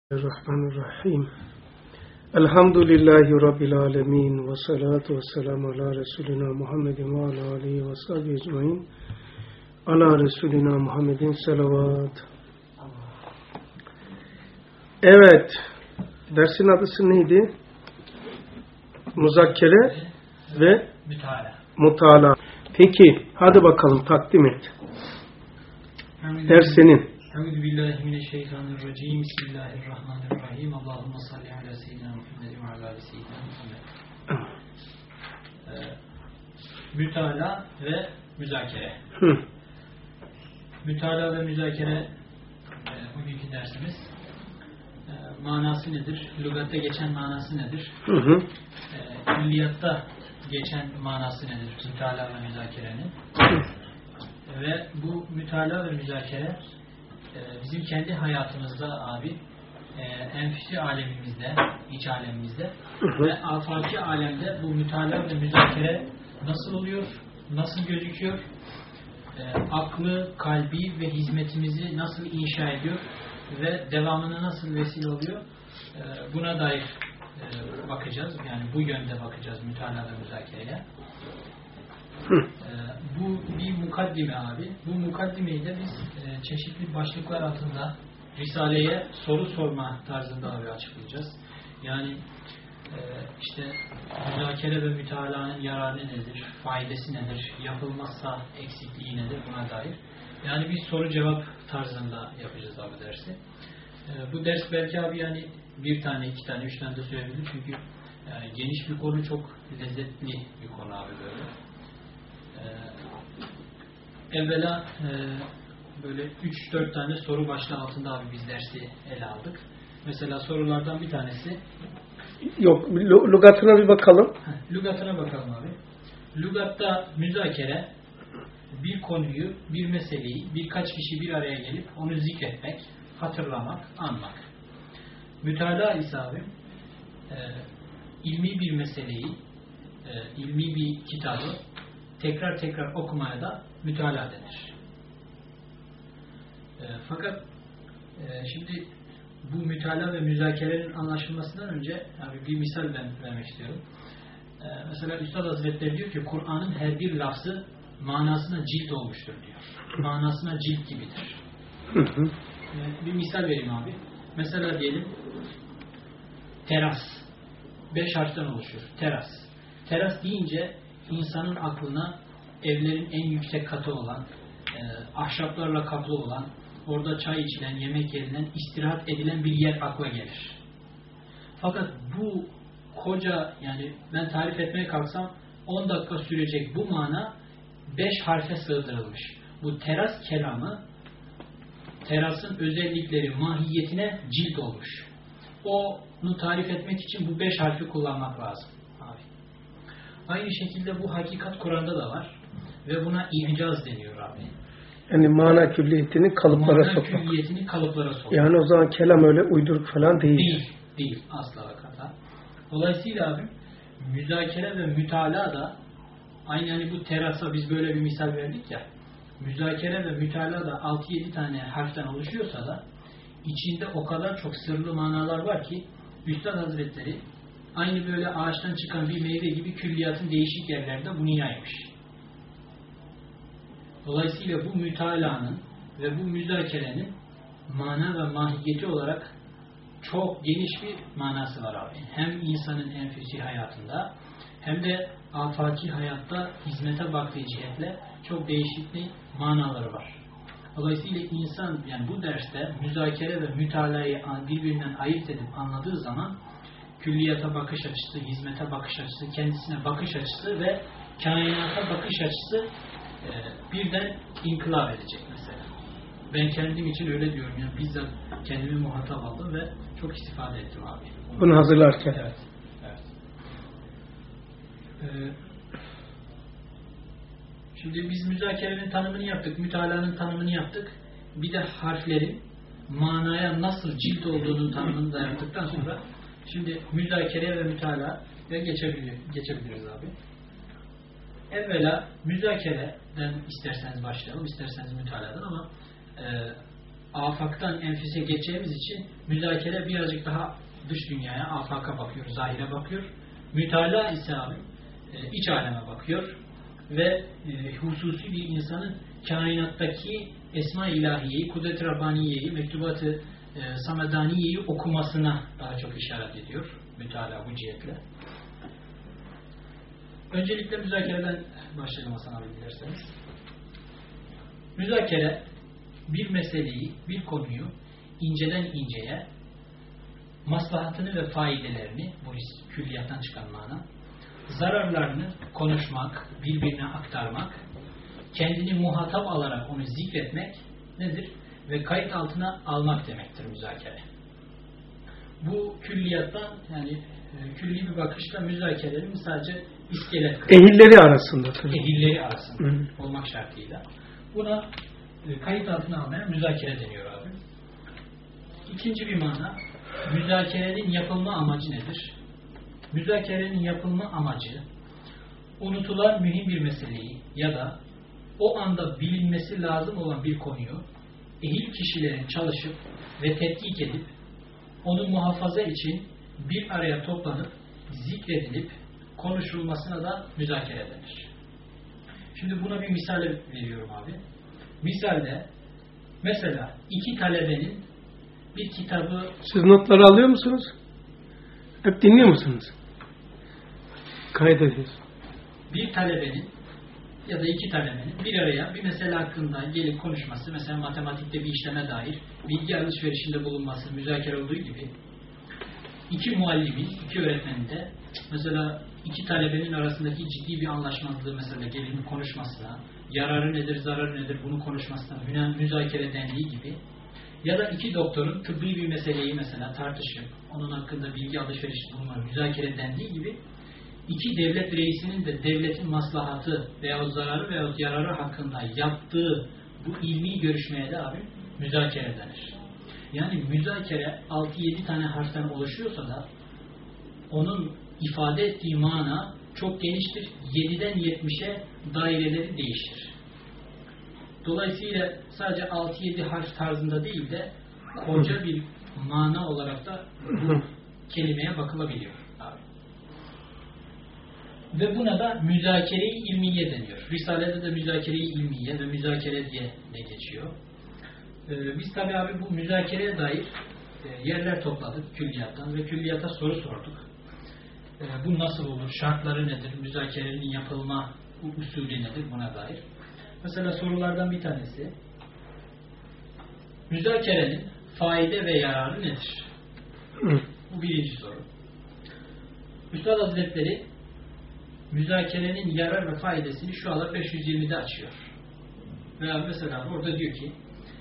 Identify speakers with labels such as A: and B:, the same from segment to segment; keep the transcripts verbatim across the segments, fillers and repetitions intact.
A: Bismillahirrahmanirrahim. Elhamdülillahi Rabbil alemin. Ve salatu ve selamu ala Resulina Muhammedin ve ala aleyhi ve sahibi ecmain. Ala Resulina Muhammedin selavat. Evet. Dersin adısı neydi? Muzakkere ve
B: Mütala.
A: Mutala. Peki. Hadi bakalım takdim et. Ders senin.
B: Euzubillahimineşşeytanirracim. Bismillahirrahmanirrahim. Allahümme salli ala seyyidina Muhammed ve ala ali seyyidina Muhammed. Ee, mütala ve müzakere.
A: Hı.
B: Mütala ve müzakere e, bugünkü dersimiz. E, manası nedir? Lügatta geçen manası nedir?
A: Hı hı.
B: E, külliyatta geçen manası nedir? Mütala ve müzakerenin. Ve bu mütala ve müzakere bizim kendi hayatımızda abi, enfüsi alemimizde, iç alemimizde
A: hı hı.
B: ve afaki alemde bu mütala ve müzakere nasıl oluyor, nasıl gözüküyor, aklı, kalbi ve hizmetimizi nasıl inşa ediyor ve devamına nasıl vesile oluyor, buna dair bakacağız. Yani bu yönde bakacağız mütala ve müzakereye. Bu bir mukaddime abi. Bu mukaddimeyi de biz e, çeşitli başlıklar altında Risale'ye soru sorma tarzında abi açıklayacağız. Yani e, işte müzakere ve mütalaanın yararı nedir, faydası nedir, yapılmazsa eksikliği nedir buna dair. Yani bir soru cevap tarzında yapacağız abi dersi. E, bu ders belki abi yani bir tane, iki tane, üç tane de söyleyebilirim çünkü yani geniş bir konu, çok lezzetli bir konu abi böyle. Ee, evvela e, böyle üç dört tane soru başlığı altında abi biz dersi ele aldık. Mesela sorulardan bir tanesi,
A: yok, lügatına bir bakalım.
B: Heh, lügatına bakalım abi. Lügatta müzakere bir konuyu, bir meseleyi birkaç kişi bir araya gelip onu zikretmek, hatırlamak, anmak. Mütalaa ise abi e, ilmi bir meseleyi, e, ilmi bir kitabı tekrar tekrar okumaya da mütalaa denir. E, fakat e, şimdi bu mütalaa ve müzakerenin anlaşılmasından önce yani bir misal ben vermek istiyorum. E, mesela Üstad Hazretleri diyor ki Kur'an'ın her bir lafzı manasına cilt olmuştur diyor. Manasına cilt gibidir.
A: Hı hı.
B: E, bir misal vereyim abi. Mesela diyelim teras. Beş harften oluşuyor. Teras. Teras deyince insanın aklına evlerin en yüksek katı olan, e, ahşaplarla kaplı olan, orada çay içilen, yemek yenilen, istirahat edilen bir yer akla gelir. Fakat bu koca, yani ben tarif etmeye kalksam on dakika sürecek bu mana beş harfe sığdırılmış. Bu teras kelamı terasın özellikleri, mahiyetine cilt olmuş. Onu tarif etmek için bu beş harfi kullanmak lazım. Abi. Aynı şekilde bu hakikat Kur'an'da da var. Ve buna i'caz deniyor abi.
A: Yani mana külliyetini kalıplara
B: mana
A: sokmak.
B: Mana külliyetini kalıplara sokmak.
A: Yani o zaman kelam öyle uyduruk falan değil.
B: Değil. Değil. Asla bak hata. Dolayısıyla abi müzakere ve mütalaa da aynı hani bu terasa biz böyle bir misal verdik ya. Müzakere ve mütalaa da altı yedi tane harften oluşuyorsa da içinde o kadar çok sırlı manalar var ki Üstad Hazretleri aynı böyle ağaçtan çıkan bir meyve gibi külliyatın değişik yerlerinde bunu yaymış. Dolayısıyla bu mütalaanın ve bu müzakerenin mana ve mahiyeti olarak çok geniş bir manası var abi. Hem insanın enfüsi hayatında hem de afaki hayatta hizmete baktığı cihetle çok değişikli manaları var. Dolayısıyla insan yani bu derste müzakere ve mütalayı birbirinden ayırt edip anladığı zaman külliyata bakış açısı, hizmete bakış açısı, kendisine bakış açısı ve kainata bakış açısı e, birden inkılap edecek mesela. Ben kendim için öyle diyorum. Yani bizzat kendimi muhatap aldım ve çok istifade ettim abi.
A: Bunu hazırlarken.
B: Evet. evet. Ee, şimdi biz müzakerenin tanımını yaptık, mütalaanın tanımını yaptık. Bir de harflerin manaya nasıl cilt olduğunun tanımını da yaptıktan sonra şimdi müzakere ve mütalaa ve geçebilir, geçebiliriz abi. Evvela müzakereden isterseniz başlayalım, isterseniz mütalaadan ama e, afaktan enfüse geçeceğimiz için müzakere birazcık daha dış dünyaya, afaka bakıyor, zahire bakıyor. Mütalaa ise abi e, iç aleme bakıyor ve e, hususi bir insanın kainattaki Esma-i İlahiye'yi, Kudret-i Rabbaniye'yi, Mektubat-ı e, Samedaniye'yi okumasına daha çok işaret ediyor. Mütalaa bu cihetle. Öncelikle müzakereden başlayalım Hasan abi dilerseniz. Müzakere bir meseleyi, bir konuyu inceden inceye maslahatını ve faidelerini, bu külliyattan çıkan mana, zararlarını konuşmak, birbirine aktarmak, kendini muhatap alarak onu zikretmek nedir? Ve kayıt altına almak demektir müzakere. Bu külliyattan, yani külli bir bakışla müzakerenin sadece iskelet kısmı.
A: Ehilleri arasında tabii.
B: Ehilleri arasında
A: Hı.
B: olmak şartıyla. Buna kayıt altına almaya müzakere deniyor abi. İkinci bir mana, müzakerenin yapılma amacı nedir? Müzakerenin yapılma amacı, unutulan mühim bir meseleyi ya da o anda bilinmesi lazım olan bir konuyu ehil kişilerin çalışıp ve tetkik edip onu muhafaza için bir araya toplanıp zikredilip konuşulmasına da müzakere denir. Şimdi buna bir misal veriyorum abi. Misalde mesela iki talebenin bir kitabı...
A: Siz notları alıyor musunuz? Hep dinliyor musunuz? Kaydediyoruz.
B: Bir talebenin ya da iki talebenin bir araya bir mesele hakkında gelip konuşması, mesela matematikte bir işleme dair bilgi alışverişinde bulunması, müzakere olduğu gibi iki muallimin, iki öğretmenin de mesela iki talebenin arasındaki ciddi bir anlaşmazlığı mesela gelip konuşmasına, yararı nedir, zararı nedir bunu konuşmasına müzakere dendiği gibi, ya da iki doktorun tıbbi bir meseleyi mesela tartışıp onun hakkında bilgi alışverişi bulunma müzakere dendiği gibi, iki devlet reisinin de devletin maslahatı veya zararı veya yararı hakkında yaptığı bu ilmi görüşmeye de abi müzakere denir. Yani müzakere altı yedi tane harften oluşuyorsa da onun ifade ettiği mana çok geniştir. yediden yetmişe daireleri değişir. Dolayısıyla sadece altı yedi harf tarzında değil de koca bir mana olarak da bu kelimeye bakılabiliyor. Abi. Ve buna da müzakere-i ilmiye deniyor. Risale'de de müzakere-i ilmiye ve müzakere diye de geçiyor. Ee, biz tabi abi bu müzakereye dair e, yerler topladık külliyattan ve külliyata soru sorduk. E, bu nasıl olur? Şartları nedir? Müzakerenin yapılma usulü nedir? Buna dair. Mesela sorulardan bir tanesi, müzakerenin faide ve yararı nedir? Bu birinci soru. Üstad Hazretleri müzakerenin yarar ve faydasını şu anda beş yüz yirmide açıyor. Veya mesela orada diyor ki,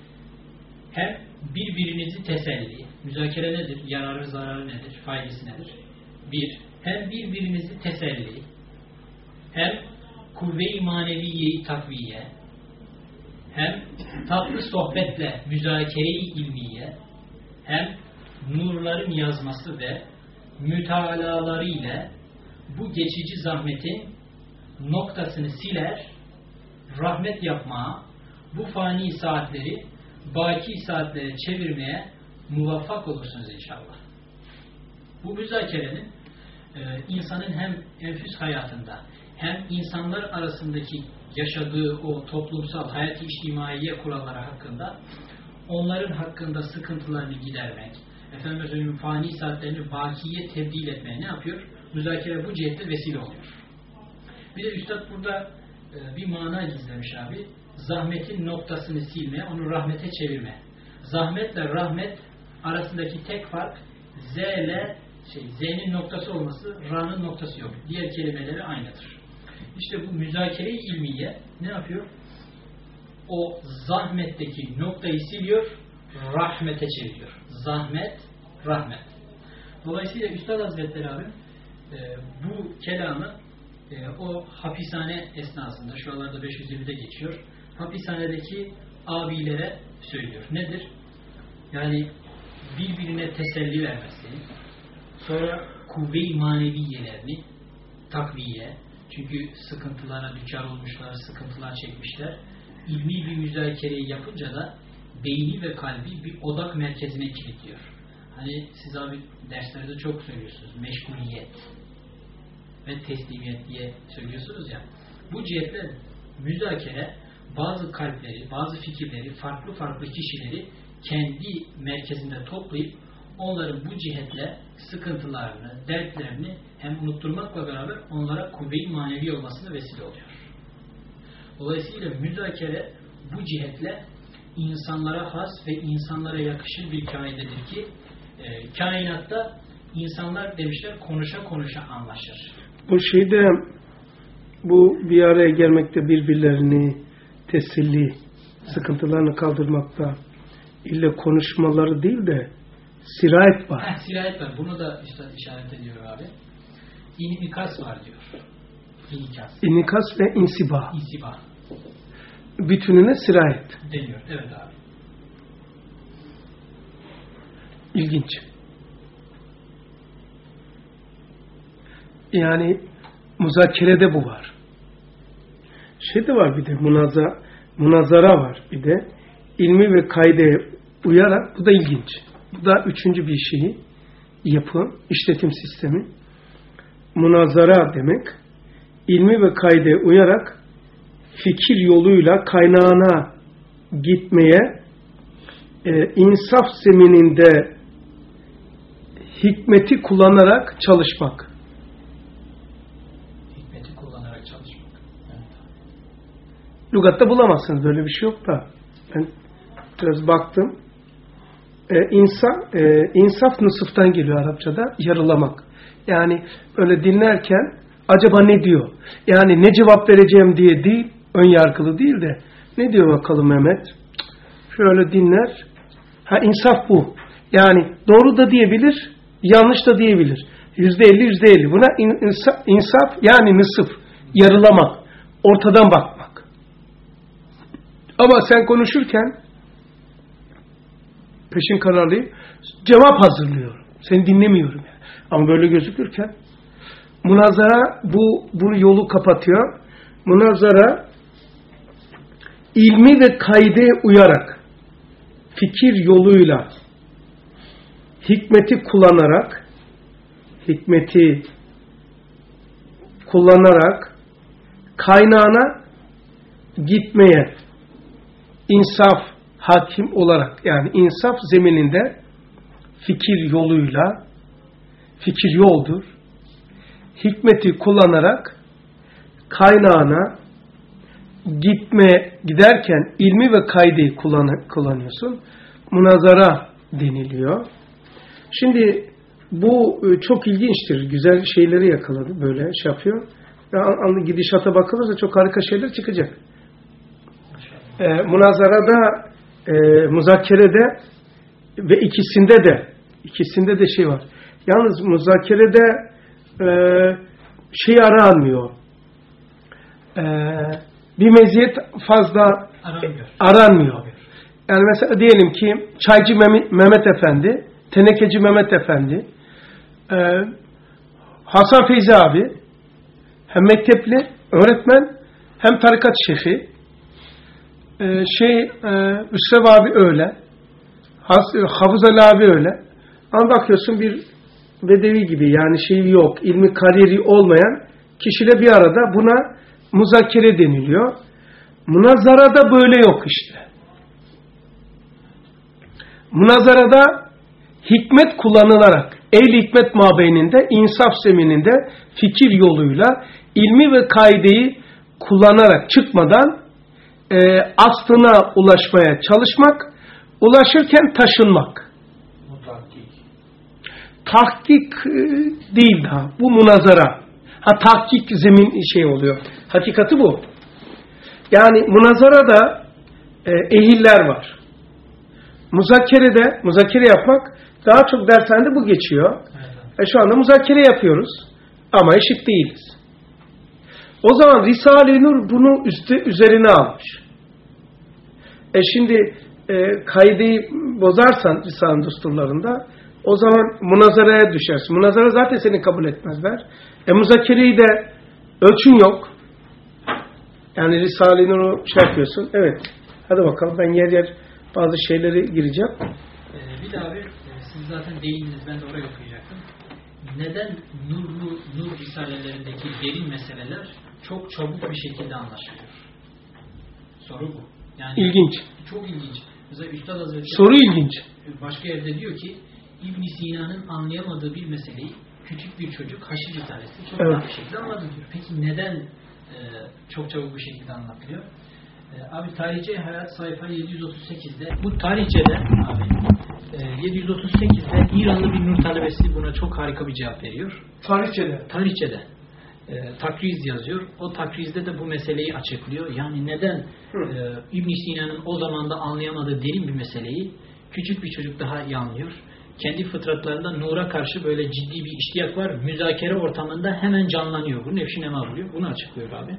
B: hem birbirinizi teselli, müzakere nedir? Yararı, zararı nedir? Faydası nedir? Bir, hem birbirinizi teselli, hem kuvve-i maneviye-i takviye, hem tatlı sohbetle müzakere-i ilmiye, hem nurların yazması ve mütalaları ile bu geçici zahmetin noktasını siler, rahmet yapmaya, bu fani saatleri baki saatlere çevirmeye muvaffak olursunuz inşallah. Bu müzakerenin e, insanın hem enfüs hayatında hem insanlar arasındaki yaşadığı o toplumsal hayat-ı içtimaiye kuralları hakkında, onların hakkında sıkıntılarını gidermek, efendim söyleyeyim fani saatlerini bakiye tebdil etmeye ne yapıyor? Müzakere bu cihette vesile oluyor. Bir de Üstad burada e, bir mana gizlemiş abi. Zahmetin noktasını silme, onu rahmete çevirme. Zahmetle rahmet arasındaki tek fark Z ile şey, Z'nin noktası olması, Ra'nın noktası yok. Diğer kelimeleri aynıdır. İşte bu müzakere-i ilmiye ne yapıyor? O zahmetteki noktayı siliyor, rahmete çeviriyor. Zahmet, rahmet. Dolayısıyla Üstad Hazretleri abi e, bu kelamı e, o hapishane esnasında, şu anlarda beş yüz yirmide geçiyor, hapishanedeki abilere söylüyor. Nedir? Yani birbirine teselli vermesi, sonra kuvve-i maneviyelerini takviye, çünkü sıkıntılara düçar olmuşlar, sıkıntılar çekmişler. İlmi bir müzakereyi yapınca da beyni ve kalbi bir odak merkezine kilitliyor. Hani siz abi derslerde çok söylüyorsunuz. Meşguliyet ve teslimiyet diye söylüyorsunuz ya. Bu cihetle müzakere bazı kalpleri, bazı fikirleri, farklı farklı kişileri kendi merkezinde toplayıp onların bu cihetle sıkıntılarını, dertlerini hem unutturmakla beraber onlara kuvve-i manevi olmasına vesile oluyor. Dolayısıyla müzakere bu cihetle insanlara has ve insanlara yakışır bir kaidedir ki e, kainatta insanlar demişler konuşa konuşa anlaşır.
A: Bu şeyde bu bir araya gelmekte birbirlerini teselli, sıkıntılarını kaldırmakta ille konuşmaları değil de sirayet var.
B: Heh, sirayet var. Bunu da işte işaret ediyor abi. İnikas var diyor. İnikas.
A: İnikas ve insiba.
B: İnsiba.
A: Bütününe sirayet
B: deniyor. Evet abi.
A: İlginç. Yani muzakerede bu var. Şey de var bir de munaza, munazara var bir de. İlmi ve kaideye uyarak, bu da ilginç. Bu da üçüncü bir şeyi, yapı, işletim sistemi. Munazara demek, ilmi ve kaideye uyarak fikir yoluyla kaynağına gitmeye, e, insaf zemininde hikmeti kullanarak çalışmak.
B: Hikmeti kullanarak çalışmak. Evet.
A: Lügatta bulamazsınız, böyle bir şey yok da. Ben biraz baktım. E, insaf, e, insaf nısıftan geliyor Arapçada, yarılamak. Yani öyle dinlerken acaba ne diyor? Yani ne cevap vereceğim diye değil, ön yargılı değil de ne diyor bakalım Mehmet? Şöyle dinler. Ha, insaf bu. Yani doğru da diyebilir, yanlış da diyebilir. Yüzde elli, yüzde elli. Buna insaf, insaf yani nısıf, yarılamak, ortadan bakmak. Ama sen konuşurken peşin kararlıyım, cevap hazırlıyorum. Seni dinlemiyorum. Yani. Ama böyle gözükürken münazara bu, bu yolu kapatıyor. Münazara ilmi ve kaideye uyarak fikir yoluyla hikmeti kullanarak hikmeti kullanarak kaynağına gitmeye insaf hakim olarak, yani insaf zemininde fikir yoluyla, fikir yoldur, hikmeti kullanarak kaynağına gitme giderken ilmi ve kaideyi kullan, kullanıyorsun. Münazara deniliyor. Şimdi bu çok ilginçtir. Güzel şeyleri yakaladı. Böyle şey yapıyor. Ve gidişata bakılırsa çok harika şeyler çıkacak. Ee, münazarada, e, müzakerede ve ikisinde de ikisinde de şey var. Yalnız müzakerede e, şey aranmıyor. E, bir meziyet fazla
B: aranmıyor.
A: aranmıyor. Yani mesela diyelim ki Çaycı Mehmet Efendi, Tenekeci Mehmet Efendi, e, Hasan Feyzi abi hem mektepli öğretmen hem tarikat şefi, e, şey e, Üsrev abi öyle, Hafız Ali abi öyle. Ama bakıyorsun bir bedevi gibi, yani şeyi yok, ilmi kariyeri olmayan kişiyle bir arada, buna muzakere deniliyor. Münazarada böyle yok işte. Münazarada hikmet kullanılarak, ehl-i hikmet mabeyninde, insaf zemininde fikir yoluyla ilmi ve kaideyi kullanarak çıkmadan e, aslına ulaşmaya çalışmak, ulaşırken taşınmak.
B: Bu tahkik.
A: Tahkik e, değil daha. Bu münazara. Ha, tahkik zemin şey oluyor. Hakikati bu. Yani münazarada e, ehiller var. Muzakerede, muzakere yapmak daha çok dershanede bu geçiyor. Evet. E şu anda muzakere yapıyoruz ama eşit değiliz. O zaman Risale-i Nur bunu üstü, üzerine almış. E şimdi e, kaideyi bozarsan Risale-i Düsturlarında o zaman münazaraya düşersin. Münazara zaten seni kabul etmezler. E muzakereyi de ölçün yok. Yani Risale-i Nur'u şey yapıyorsun. Evet. Hadi bakalım, ben yer yer bazı şeylere gireceğim.
B: Ee, bir de abi, siz zaten değindiniz, ben de oraya okuyacaktım. Neden nurlu, nur risalelerindeki derin meseleler çok çabuk bir şekilde anlaşılıyor? Soru bu. Yani
A: İlginç.
B: Çok ilginç. Mesela Üstad Hazretleri
A: Soru ilginç.
B: başka yerde diyor ki İbn Sina'nın anlayamadığı bir meseleyi küçük bir çocuk Haşr Risalesi çok
A: evet.
B: rahat bir şekilde anladı diyor. Peki neden e, çok çabuk bir şekilde anlatılıyor? E, abi Tarihçe Hayat sayfa yedi yüz otuz sekizde bu tarihçede abi e, yedi yüz otuz sekizde İranlı bir nur talebesi buna çok harika bir cevap veriyor.
A: Tarihçede.
B: Tarihçede. E, takriz yazıyor. O takrizde de bu meseleyi açıklıyor. Yani neden e, İbn Sina'nın o zamanda anlayamadığı derin bir meseleyi küçük bir çocuk daha iyi anlıyor. Kendi fıtratlarında nura karşı böyle ciddi bir iştiyak var. Müzakere ortamında hemen canlanıyor. Bu nefşi nema buluyor. Bunu açıklıyor abi.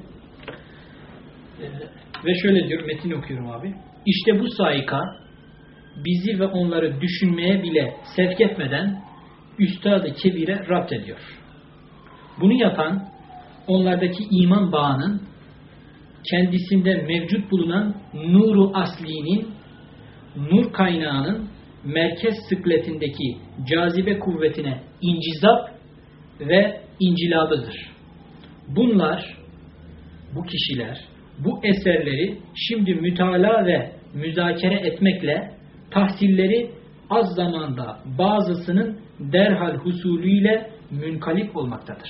B: E, ve şöyle diyor, metin okuyorum abi. İşte bu saika bizi ve onları düşünmeye bile sevk etmeden Üstad-ı Kebir'e rapt ediyor. Bunu yapan onlardaki iman bağının kendisinde mevcut bulunan nuru aslinin, nur kaynağının merkez sıkletindeki cazibe kuvvetine incizap ve incilabıdır. Bunlar, bu kişiler, bu eserleri şimdi mütalaa ve müzakere etmekle tahsilleri az zamanda bazısının derhal husulüyle münkalip olmaktadır.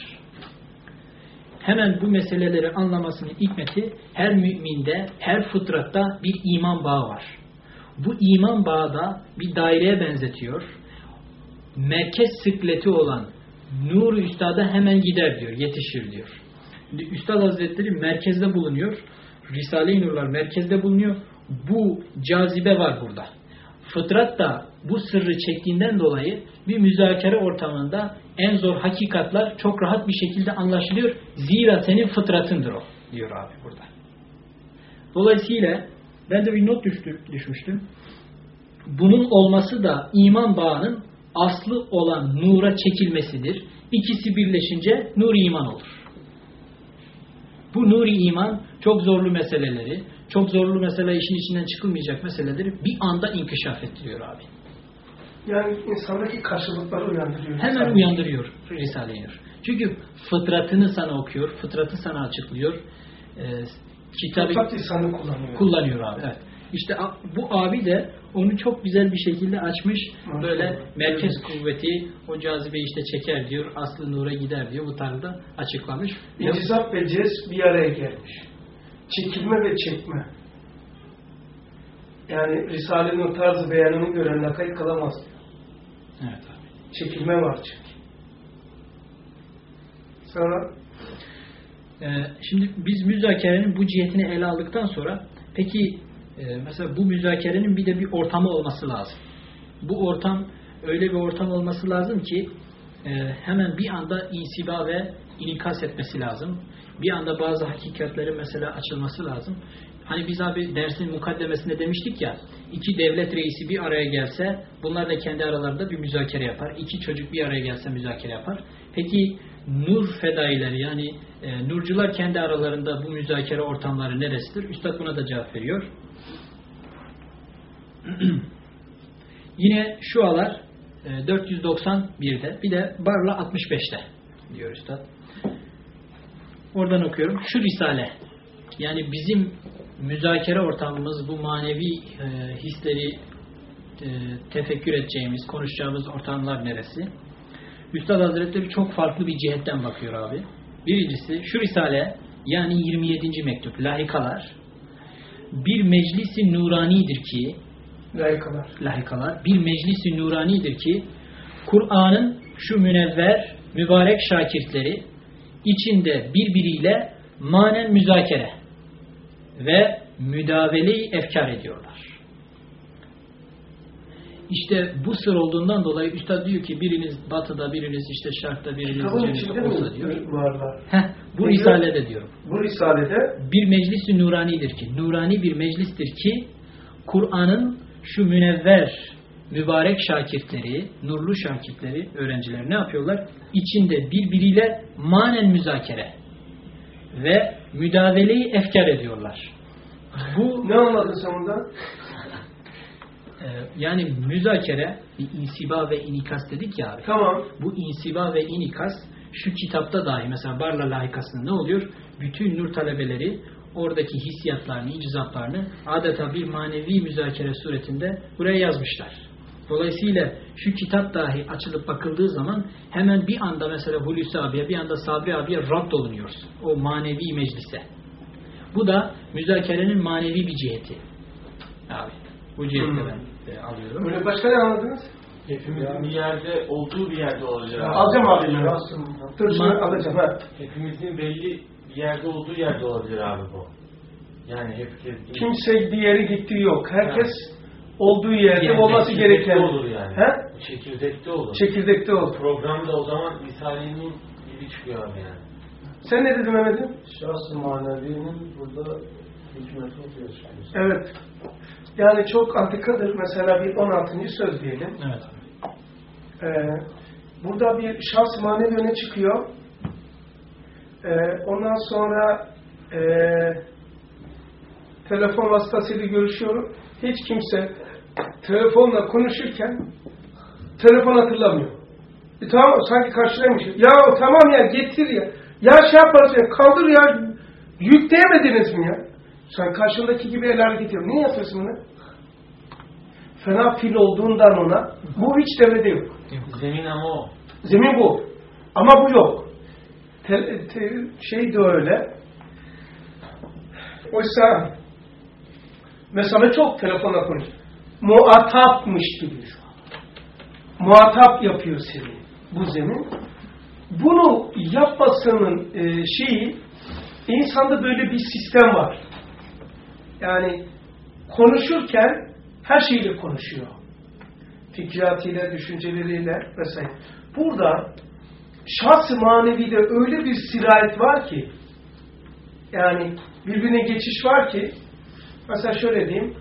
B: Hemen bu meseleleri anlamasının hikmeti her müminde, her fıtratta bir iman bağı var. Bu iman bağı da bir daireye benzetiyor. Merkez sıkleti olan nur-u üstada hemen gider diyor, yetişir diyor. Üstad Hazretleri merkezde bulunuyor. Risale-i Nurlar merkezde bulunuyor. Bu cazibe var burada. Fıtrat da bu sırrı çektiğinden dolayı bir müzakere ortamında en zor hakikatler çok rahat bir şekilde anlaşılıyor. Zira senin fıtratındır o, diyor abi burada. Dolayısıyla ben de bir not düştüm, düşmüştüm. Bunun olması da iman bağının aslı olan nura çekilmesidir. İkisi birleşince nur iman olur. Bu nuri iman çok zorlu meseleleri, çok zorlu mesele işin içinden çıkılmayacak meseleleri bir anda inkişaf ettiriyor abi.
A: Yani insandaki karşılıkları uyandırıyor.
B: Hemen
A: Risale.
B: uyandırıyor Risale-i Nur. Çünkü fıtratını sana okuyor, fıtratı sana açıklıyor. Ee, kitabı
A: Fıtrat lisanı kullanıyor.
B: Kullanıyor abi. Evet. İşte bu abi de onu çok güzel bir şekilde açmış. Maşallah. Böyle merkez evet. kuvveti o cazibeyi işte çeker diyor. Aslı nura gider diyor. Bu tarzda açıklamış.
A: İncizap ve cezb bir araya gelmiş. Çekilme ve çekme. Yani Risale'nin tarzı beyanını gören lakayt kalamaz diyor.
B: Evet abi.
A: Çekilme var çünkü. Sonra
B: ee, şimdi biz müzakerenin bu cihetini ele aldıktan sonra peki e, mesela bu müzakerenin bir de bir ortamı olması lazım. Bu ortam öyle bir ortam olması lazım ki e, hemen bir anda insiba ve inikas etmesi lazım. Bir anda bazı hakikatlerin mesela açılması lazım. Hani biz abi dersin mukaddemesinde demiştik ya, iki devlet reisi bir araya gelse bunlar da kendi aralarında bir müzakere yapar. İki çocuk bir araya gelse müzakere yapar. Peki nur fedaileri yani e, nurcular kendi aralarında bu müzakere ortamları neresidir? Üstad buna da cevap veriyor. Yine şualar e, dört yüz doksan birde bir de Barla altmış beşte diyor Üstad. Oradan okuyorum. Şu risale yani bizim müzakere ortamımız bu manevi e, hisleri e, tefekkür edeceğimiz, konuşacağımız ortamlar neresi? Üstad Hazretleri çok farklı bir cihetten bakıyor abi. Birincisi şu risale yani yirmi yedinci mektup lahikalar bir meclisi nuranidir ki
A: lahikalar.
B: lahikalar bir meclisi nuranidir ki Kur'an'ın şu münevver mübarek şakirtleri içinde birbiriyle manen müzakere ve müdavele-i efkar ediyorlar. İşte bu sır olduğundan dolayı Üstad diyor ki biriniz batıda, biriniz işte şarkta, biriniz cennette olsa diyor.
A: Varlar.
B: Heh, bu Peki, risalede diyorum.
A: Bu risalede
B: bir meclis-i nuranidir ki, nurani bir meclistir ki Kur'an'ın şu münevver mübarek şakirtleri, nurlu şakirtleri, öğrenciler ne yapıyorlar? İçinde birbiriyle manen müzakere ve müdavele-i efkar ediyorlar. Bu
A: ne anladın sen bundan?
B: Yani müzakere, bir insiba ve inikas dedik ya abi.
A: Tamam.
B: Bu insiba ve inikas şu kitapta dahi mesela Barla layıkasında ne oluyor? Bütün nur talebeleri oradaki hissiyatlarını, iczatlarını adeta bir manevi müzakere suretinde buraya yazmışlar. Dolayısıyla şu kitap dahi açılıp bakıldığı zaman hemen bir anda mesela Hulusi abiye, bir anda Sabri abiye rad olunuyoruz. O manevi meclise. Bu da müzakerenin manevi bir ciheti. Abi, bu cihette hmm. ben e, alıyorum.
A: Böyle başka ne anladınız?
C: Hepimizin yani bir yerde, olduğu bir yerde olabilir abi.
A: Alacağım abi. Dur şunu alacağım. Ha.
C: Hepimizin belli bir yerde olduğu yerde olabilir abi bu. Yani hep
A: kimse bir yere gittiği yok. Herkes ha. olduğu yerde yani olması gereken.
C: Olur yani.
A: He?
C: Çekirdekte olur.
A: Çekirdekte olur.
C: Programda o zaman misaliğinin gibi çıkıyor abi yani.
A: Sen ne dedin Mehmet'im?
D: Şahs-ı manevinin burada hikmeti oluyor.
A: Evet. Yani çok antikadır. Mesela bir on altıncı söz diyelim.
B: Evet.
A: Ee, burada bir şahs manevi öne çıkıyor. Ee, ondan sonra e, telefon vasıtasıyla görüşüyorum. Hiç kimse telefonla konuşurken telefon hatırlamıyor. E, tamam sanki karşılaymış. Ya tamam ya getir ya. Ya şey yaparız ya kaldır ya. Yükleyemediniz mi ya? Sen karşındaki gibi el hareket ediyorsun. Niye yapıyorsun bunu? Fena fil olduğundan ona. Bu hiç devrede yok.
C: Zemin ama o.
A: Zemin bu. Ama bu yok. Te, te, şey de öyle. Oysa mesela çok telefonla konuş. Muhatapmış gibi. Muhatap yapıyor seni. Bu zemin. Bunu yapmasının e, şeyi insanda böyle bir sistem var. Yani konuşurken her şeyle konuşuyor. Fikriyatıyla, düşünceleriyle vesaire. Burada şahs-ı manevide öyle bir sirayet var ki yani birbirine geçiş var ki mesela şöyle diyeyim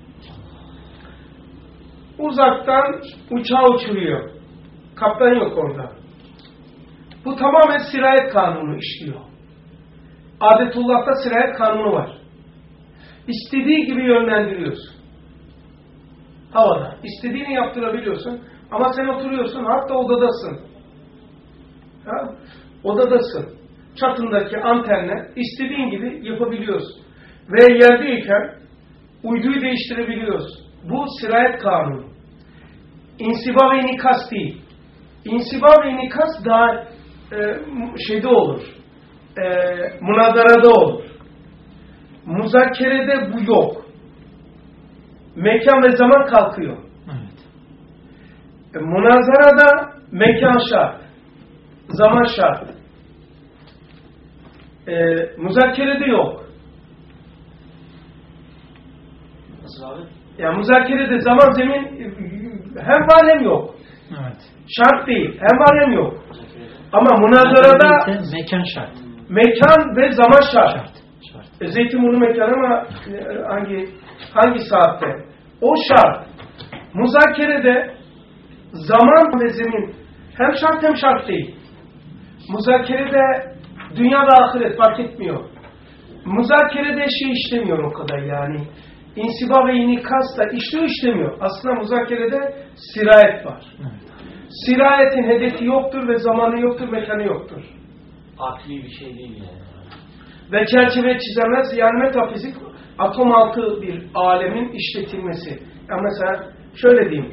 A: uzaktan uçağı uçuruyor. Kaptan yok orada. Bu tamamen sirayet kanunu işliyor. Adetullah'ta sirayet kanunu var. İstediği gibi yönlendiriyorsun. Havada. İstediğini yaptırabiliyorsun. Ama sen oturuyorsun. Hatta odadasın. Ha? Odadasın. Çatındaki antenle istediğin gibi yapabiliyorsun. Ve yerdeyken uyduyu değiştirebiliyorsun. Bu sirayet kanunu. İnsiba ve inikas değil. İnsiba ve inikas daha e, şeyde olur. E, münazarada olur. Muzakerede bu yok. Mekan ve zaman kalkıyor.
B: Evet.
A: E, münazarada mekan şart. Zaman şart. E, muzakerede yok.
C: Nasıl abi?
A: Yani muzakerede zaman zemin hem var hem yok.
B: Evet.
A: Şart değil. Hem var hem yok. Ama münazarada
B: mekan şart.
A: Mekan ve zaman şart.
B: Şart. şart.
A: E, Zeytinburnu mekanı ama e, hangi hangi saatte? O şart. Muzakerede zaman ve zemin hem şart hem şart değil. Muzakerede dünya ve ahiret fark etmiyor. Muzakerede şey işlemiyor o kadar yani. İnsiba ve inikas da işliyor işlemiyor. Aslında muzakerede sirayet var.
B: Evet.
A: Sirayetin hedefi yoktur ve zamanı yoktur, mekanı yoktur.
C: Akli bir şey değil yani.
A: Ve çerçeve çizemez yani metafizik atom altı bir alemin işletilmesi. Yani mesela şöyle diyeyim.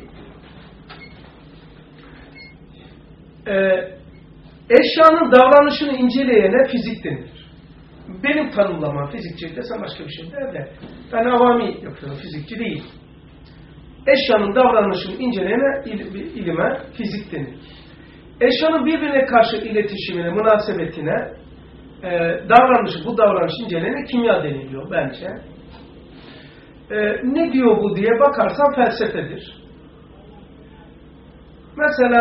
A: Ee, eşyanın davranışını inceleyene fizik denir. Benim tanımlamam fizikçi desen başka bir şey der de ben avami yapıyorum, fizikçi değil. Eşyanın davranışını inceleyene il, ilime fizik denir. Eşyanın birbirine karşı iletişimine, münasebetine e, davranışı, bu davranışı inceleyene kimya deniliyor bence. E, ne diyor bu diye bakarsan felsefedir. Mesela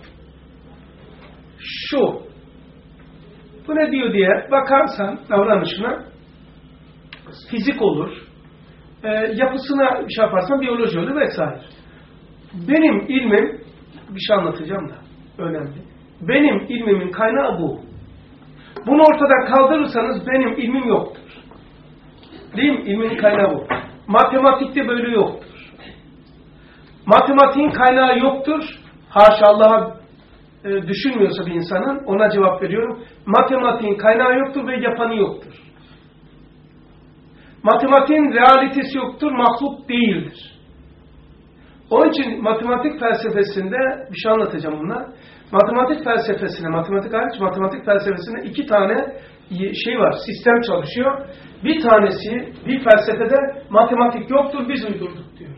A: şu, bu ne diyor diye bakarsan davranışına fizik olur. E, yapısına şey yaparsan biyoloji olur vesaire. Benim ilmim, bir şey anlatacağım da önemli. Benim ilmimin kaynağı bu. Bunu ortadan kaldırırsanız benim ilmim yoktur. Değil mi? İlmimin kaynağı bu. Matematikte böyle yoktur. Matematiğin kaynağı yoktur. Haşa Allah'a e, düşünmüyorsa bir insanın, ona cevap veriyorum. Matematiğin kaynağı yoktur ve yapanı yoktur. Matematiğin realitesi yoktur, mahluk değildir. Onun için matematik felsefesinde bir şey anlatacağım bunlar. Matematik felsefesine, matematik hariç matematik felsefesine iki tane şey var, sistem çalışıyor. Bir tanesi, bir felsefede matematik yoktur, biz uydurduk diyor.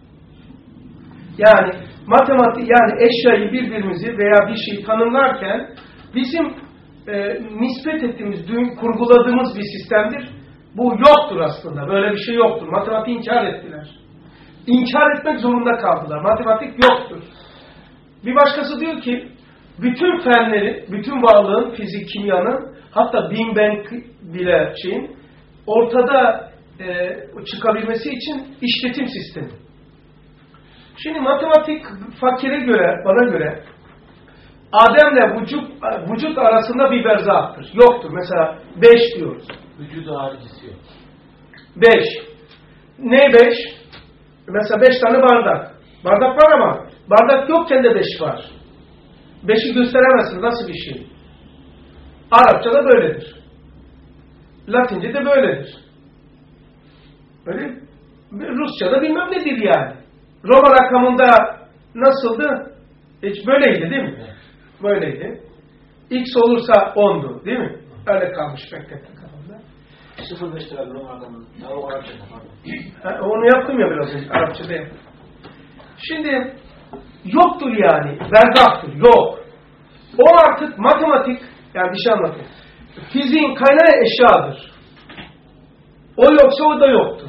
A: Yani matematik, yani eşyayı birbirimizi veya bir şeyi tanımlarken bizim e, nispet ettiğimiz, dün kurguladığımız bir sistemdir. Bu yoktur aslında. Böyle bir şey yoktur. Matematiği inkar ettiler. İnkar etmek zorunda kaldılar. Matematik yoktur. Bir başkası diyor ki bütün fenleri, bütün varlığın, fizik, kimyanın, hatta Big Bang bile şeyin ortada e, çıkabilmesi için işletim sistemi. Şimdi matematik fakire göre, bana göre Adem'le vücut, vücut arasında bir berzahtır. Yoktur. Mesela beş diyoruz.
C: Vücudu haricisi yok.
A: Beş. Ne beş? Mesela beş tane bardak. Bardak var ama bardak yokken de beş var. Beşi gösteremezsin. Nasıl bir şey? Arapçada böyledir. Latince'de böyledir. Öyle. Rusça'da bilmem nedir yani. Roma rakamında nasıldı? Hiç böyleydi değil mi? Böyleydi. X olursa ondu değil mi? Öyle kalmış mektepte kafamda.
D: sıfır beş lira Roma rakamında. O Arapçada pardon.
A: Onu yaptım ya biraz önce. Arapçada yaptım. Şimdi yoktur yani. Berzahtır. Yok. O artık matematik, yani bir şey anlatayım. Fiziğin kaynağı eşyadır. O yoksa o da yoktur.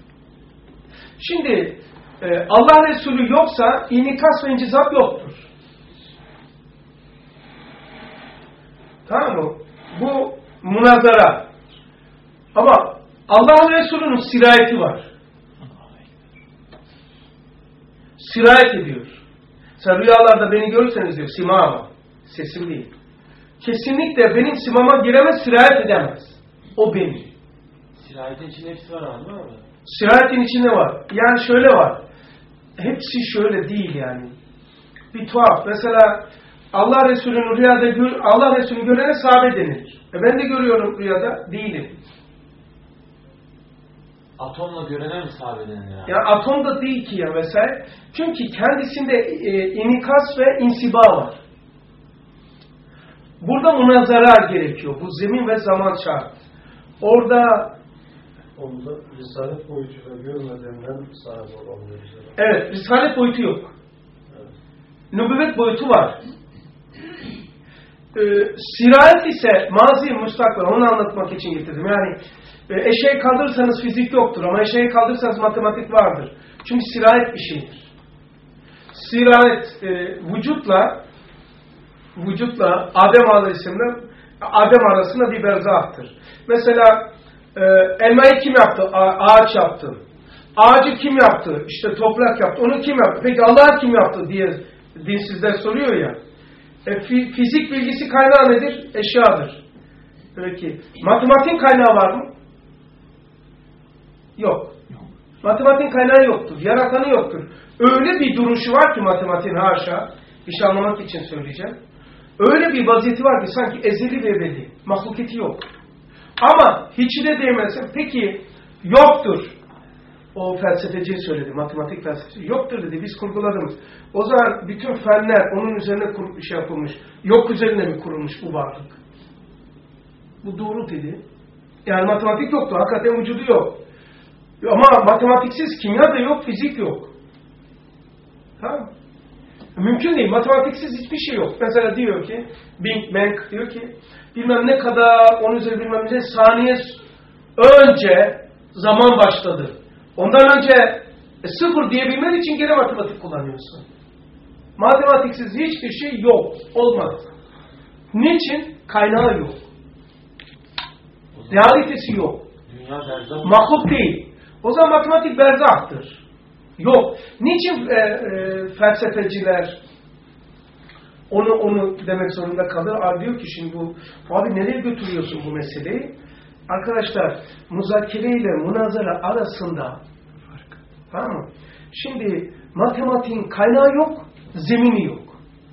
A: Şimdi e, Allah Resulü yoksa inikas ve incizap yoktur. Tamam mı? Bu münazara. Ama Allah Resulü'nün sirayeti var. Sirayet ediyor. Sen rüyalarda beni görürseniz diyor, simama. Sesim değil. Kesinlikle benim simama giremez, sirayet edemez. O benim.
C: Sirayetin içinde hepsi var ama değil mi?
A: Sirayetin içinde var. Yani şöyle var. Hepsi şöyle değil yani. Bir tuhaf. Mesela Allah Resulü'nün rüyada gör, Allah Resulü'nü görene sahabe denilir. E ben de görüyorum rüyada, değilim.
C: Atomla görene mi sahabe denir yani?
A: Yani atom da değil ki ya vesaire. Çünkü kendisinde e, inikas ve insiba var. Burada münazara gerekiyor. Bu zemin ve zaman şart. Orada
D: Onda risalet boyutuyla görmediğinden sahibi olabilir.
A: evet, risalet boyutu yok.
D: Evet.
A: Nübüvvet boyutu var. Ee, sirayet ise mazi müstakbel, onu anlatmak için getirdim. Yani e, eşeği kaldırırsanız fizik yoktur ama eşeği kaldırırsanız matematik vardır. Çünkü sirayet bir şeydir. Sirayet e, vücutla vücutla Adem Aleyhisselam'la Adem arasında bir berzahtır. Mesela e, elmayı kim yaptı? A- ağaç yaptı. Ağacı kim yaptı? İşte toprak yaptı. Onu kim yaptı? Peki Allah kim yaptı diye dinsizler soruyor ya. E, fi- fizik bilgisi kaynağı nedir? Eşyadır. Peki matematiğin kaynağı var mı? Yok. Matematiğin kaynağı yoktur. Yaratanı yoktur. Öyle bir duruşu var ki matematiğin, haşa. Bir şey anlamak için söyleyeceğim. Öyle bir vaziyeti var ki sanki ezeli ve ebedi. Mahlukiyeti yok. Ama hiç de değmezse peki yoktur. O felsefeci söyledi. Matematik felsefesi. Yoktur dedi. Biz kurguladığımız. O zaman bütün fenler onun üzerine kur, bir şey yapılmış. Yok üzerine mi kurulmuş bu varlık? Bu doğru dedi. Yani matematik yoktu. Hakikaten vücudu yok. Ama matematiksiz kimya da yok, fizik yok. Tamam. Mümkün değil. Matematiksiz hiçbir şey yok. Mesela diyor ki, Big Bang diyor ki, bilmem ne kadar, onun üzerine bilmem ne saniye önce zaman başladı. Ondan önce e, sıfır diyebilmen için gene matematik kullanıyorsun. Matematiksiz hiçbir şey yok. Olmaz. Niçin? Kaynağı yok. Realitesi yok.
C: Dünya berzah.
A: Mahluk değil. O zaman matematik berzahtır. Yok. Niçin e, e, felsefeciler onu onu demek zorunda kalır? Abi diyor ki şimdi bu, abi nereye götürüyorsun bu meseleyi? Arkadaşlar, muzakere ile münazara arasında fark. Tamam mı? Şimdi matematiğin kaynağı yok, zemini yok.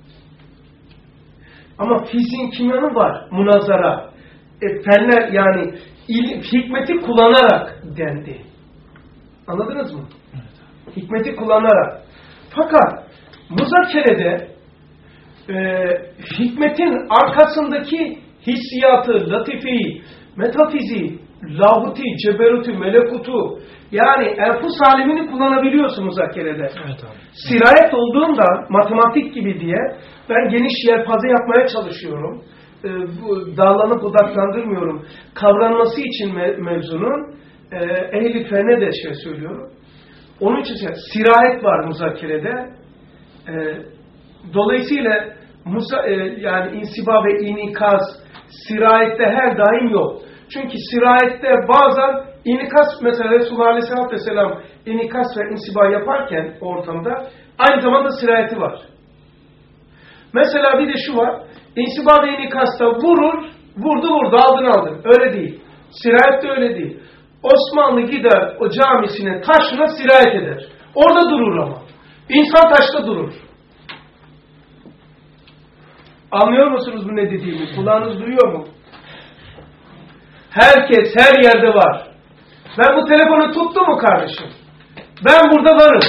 A: Ama fiziğin, kimyanın var, münazara. E, fenler yani il, hikmeti kullanarak dendi. Anladınız mı? Evet. Hikmeti kullanarak. Fakat muzakerede e, hikmetin arkasındaki hissiyatı, latifeyi, metafiziği, lahuti, ceberutu, melekutu, yani enfus alemini kullanabiliyorsun muzakerede. Evet abi. Sirayet olduğunda matematik gibi diye ben geniş yelpaze yapmaya çalışıyorum. Ee, bu, dağlanıp budaklandırmıyorum. Kavranması için me mevzunun e, ehli fene de şey söylüyorum. Onun için şey, sirayet var muzakerede. E, dolayısıyla musa, e, yani insiba ve inikaz sirayette her daim yok. Çünkü sirayette bazen inikas, mesela Resulullah Aleyhisselatü Vesselam inikas ve insiba yaparken ortamda aynı zamanda sirayeti var. Mesela bir de şu var, insiba ve inikasta vurur, vurdu vurdu, aldın aldın. Öyle değil. Sirayet de öyle değil. Osmanlı gider o camisine, taşına sirayet eder. Orada durur ama. İnsan taşta durur. Anlıyor musunuz bu ne dediğimi? Kulağınız duyuyor mu? Herkes her yerde var. Ben bu telefonu tuttum mu kardeşim? Ben burada varım.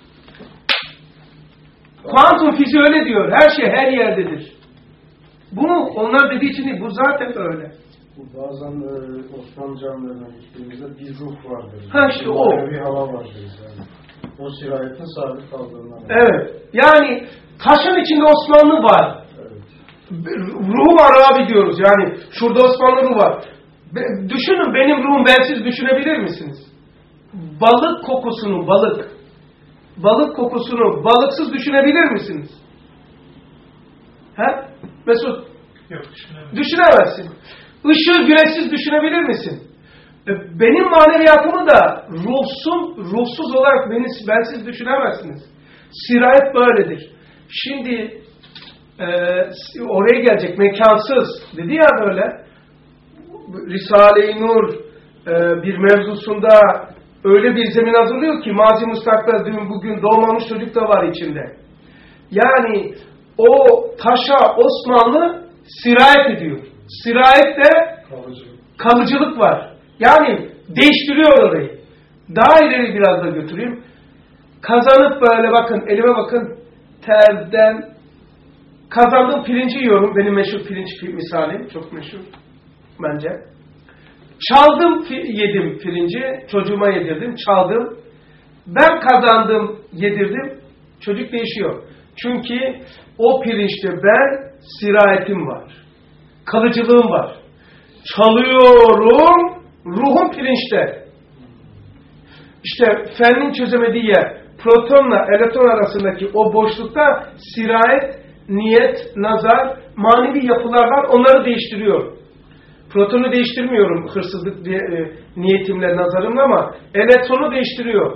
A: Kuantum fiziği öyle diyor. Her şey her yerdedir. Bunu onlar dediği için değil. Bu zaten öyle.
D: Bu bazen e, Osmanlı camilerine gittiğimizde bir ruh vardır.
A: Ha işte
D: bir
A: o.
D: Bir hava vardır yani. O sirayetin sabit kaldığından.
A: Evet. Yani taşın içinde Osmanlı var. Evet. Ruhu var abi diyoruz. Yani şurada Osmanlı ruhu var. Düşünün, benim ruhum bensiz düşünebilir misiniz? Balık kokusunu, balık. Balık kokusunu balıksız düşünebilir misiniz? He? Mesut?
E: Yok, düşünemem.
A: Düşünemezsin. Işığı güneşsiz düşünebilir misin? Benim maneviyatımı da ruhsuz, ruhsuz olarak beni, bensiz düşünemezsiniz. Sirayet böyledir. Şimdi e, oraya gelecek, mekansız dedi ya böyle. Risale-i Nur e, bir mevzusunda öyle bir zemin hazırlıyor ki mazi mustakbel, dün bugün doğmamış çocuk da var içinde. Yani o taşa Osmanlı sirayet ediyor. Sirayette kalıcılık, kalıcılık var. Yani değiştiriyor orayı. Daha ileri biraz da götüreyim. Kazanıp böyle bakın, elime bakın, terden kazandığım pirinci yiyorum. Benim meşhur pirinç misalim. Çok meşhur bence. Çaldım, yedim pirinci. Çocuğuma yedirdim. Çaldım. Ben kazandım, yedirdim. Çocuk değişiyor. Çünkü o pirinçte ben sirayetim var. Kalıcılığım var. Çalıyorum. Ruhum pirinçte. İşte fenin çözemediği yer, protonla elektron arasındaki o boşlukta sirayet, niyet, nazar, manevi yapılar var. Onları değiştiriyor. Protonu değiştirmiyorum hırsızlık diye, e, niyetimle, nazarımla, ama elektronu değiştiriyor.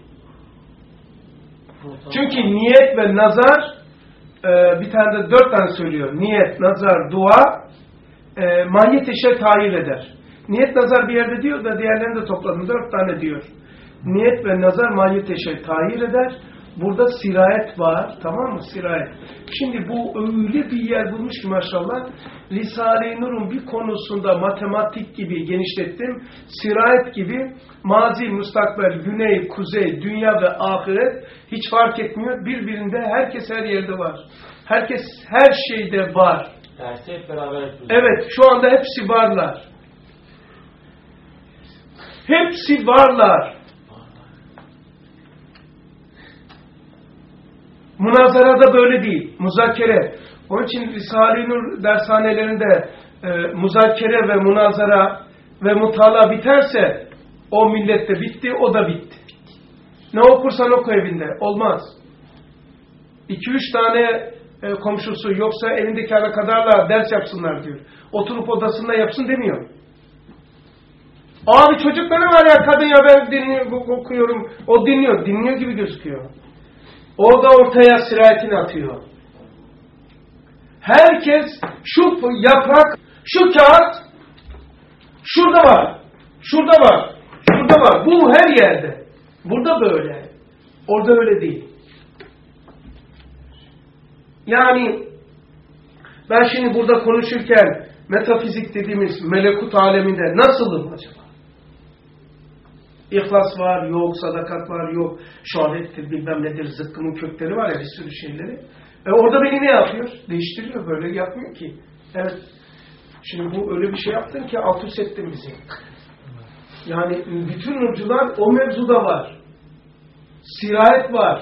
A: Çünkü niyet ve nazar e, bir tane de dört tane söylüyor. Niyet, nazar, dua e, mahiyet işe tayin eder. Niyet, nazar bir yerde diyor da diğerlerini de topladım. Dört tane diyor. Niyet ve nazar mahiyet işe tayin eder. Burada sirayet var. Tamam mı? Sirayet. Şimdi bu öyle bir yer bulmuş ki maşallah. Risale-i Nur'un bir konusunda matematik gibi genişlettim. Sirayet gibi mazi, mustakbel, güney, kuzey, dünya ve ahiret hiç fark etmiyor. Birbirinde herkes her yerde var. Herkes her şeyde var.
C: Dersi hep beraber yapıyoruz.
A: Evet, şu anda hepsi varlar. Hepsi varlar. Münazarada böyle değil. Muzakere. Onun için Risale-i Nur dershanelerinde e, muzakere ve münazara ve mutala biterse o millette bitti, o da bitti. Ne okursan oku evinde. Olmaz. İki üç tane e, komşusu yoksa evindeki alakadarla ders yapsınlar diyor. Oturup odasında yapsın demiyor. Abi çocuklarım var ya, kadın ya, ben dinliyor, okuyorum. O dinliyor. Dinliyor gibi gözüküyor. O da ortaya sirayetini atıyor. Herkes şu yaprak, şu kağıt şurada var. Şurada var. Şurada var. Bu her yerde. Burada böyle. Orada öyle değil. Yani ben şimdi burada konuşurken metafizik dediğimiz melekut aleminde nasılım acaba? İhlas var, yok, sadakat var, yok, şöhrettir, bilmem nedir, zıkkımın kökleri var ya, bir sürü şeyleri. E orada beni ne yapıyor? Değiştiriyor, böyle yapmıyor ki. Evet, şimdi bu öyle bir şey yaptın ki alt üst ettin bizi. Yani bütün nurcular o mevzuda var. Sirayet var.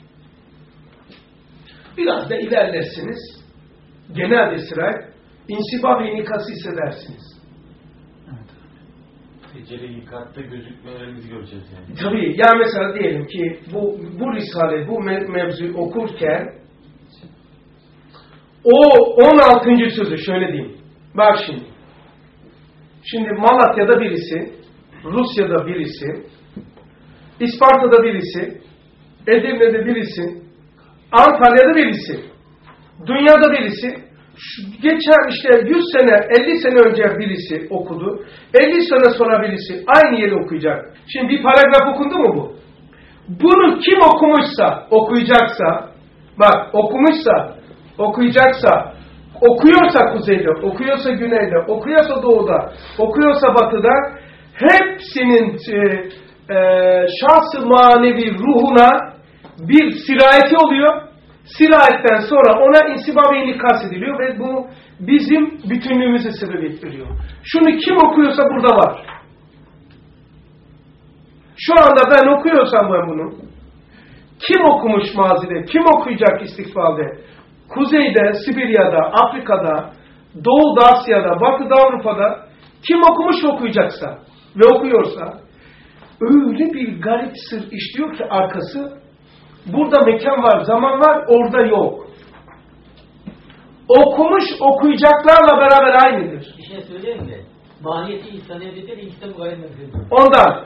A: Biraz da ilerlersiniz. Genel bir sirayet. İnsibab-ı inikası hissedersiniz.
C: Tecelli yıkatta gözükmelerimizi göreceğiz yani.
A: Tabii. Yani mesela diyelim ki bu, bu risale, bu mevzuyu okurken o on altıncı sözü şöyle diyeyim. Bak şimdi. Şimdi Malatya'da birisi, Rusya'da birisi, İsparta'da birisi, Edirne'de birisi, Antalya'da birisi, dünyada birisi, geçen işte yüz sene, elli sene önce birisi okudu, elli sene sonra birisi aynı yeri okuyacak. Şimdi bir paragraf okundu mu bu? Bunu kim okumuşsa, okuyacaksa, bak okumuşsa, okuyacaksa, okuyorsa kuzeyde, okuyorsa güneyde, okuyorsa doğuda, okuyorsa batıda, hepsinin e, e, şahs-ı manevi ruhuna bir sirayeti oluyor. Sirayetten sonra ona insibab-ı inikas ediliyor ve bu bizim bütünlüğümüze sebebiyet veriyor. Şunu kim okuyorsa burada var. Şu anda ben okuyorsam ben bunu, kim okumuş mazide, kim okuyacak istikbalde? Kuzeyde, Sibirya'da, Afrika'da, Doğu'da, Asya'da, Batı'da, Avrupa'da kim okumuş okuyacaksa ve okuyorsa öyle bir garip sır işliyor ki arkası, burada mekan var, zaman var, orada yok. Okumuş okuyacaklarla beraber aynıdır.
E: Bir şey söyleyeyim mi? Mahiyeti insaniyededir, ikisi de bu gayet mümkün.
A: Ondan.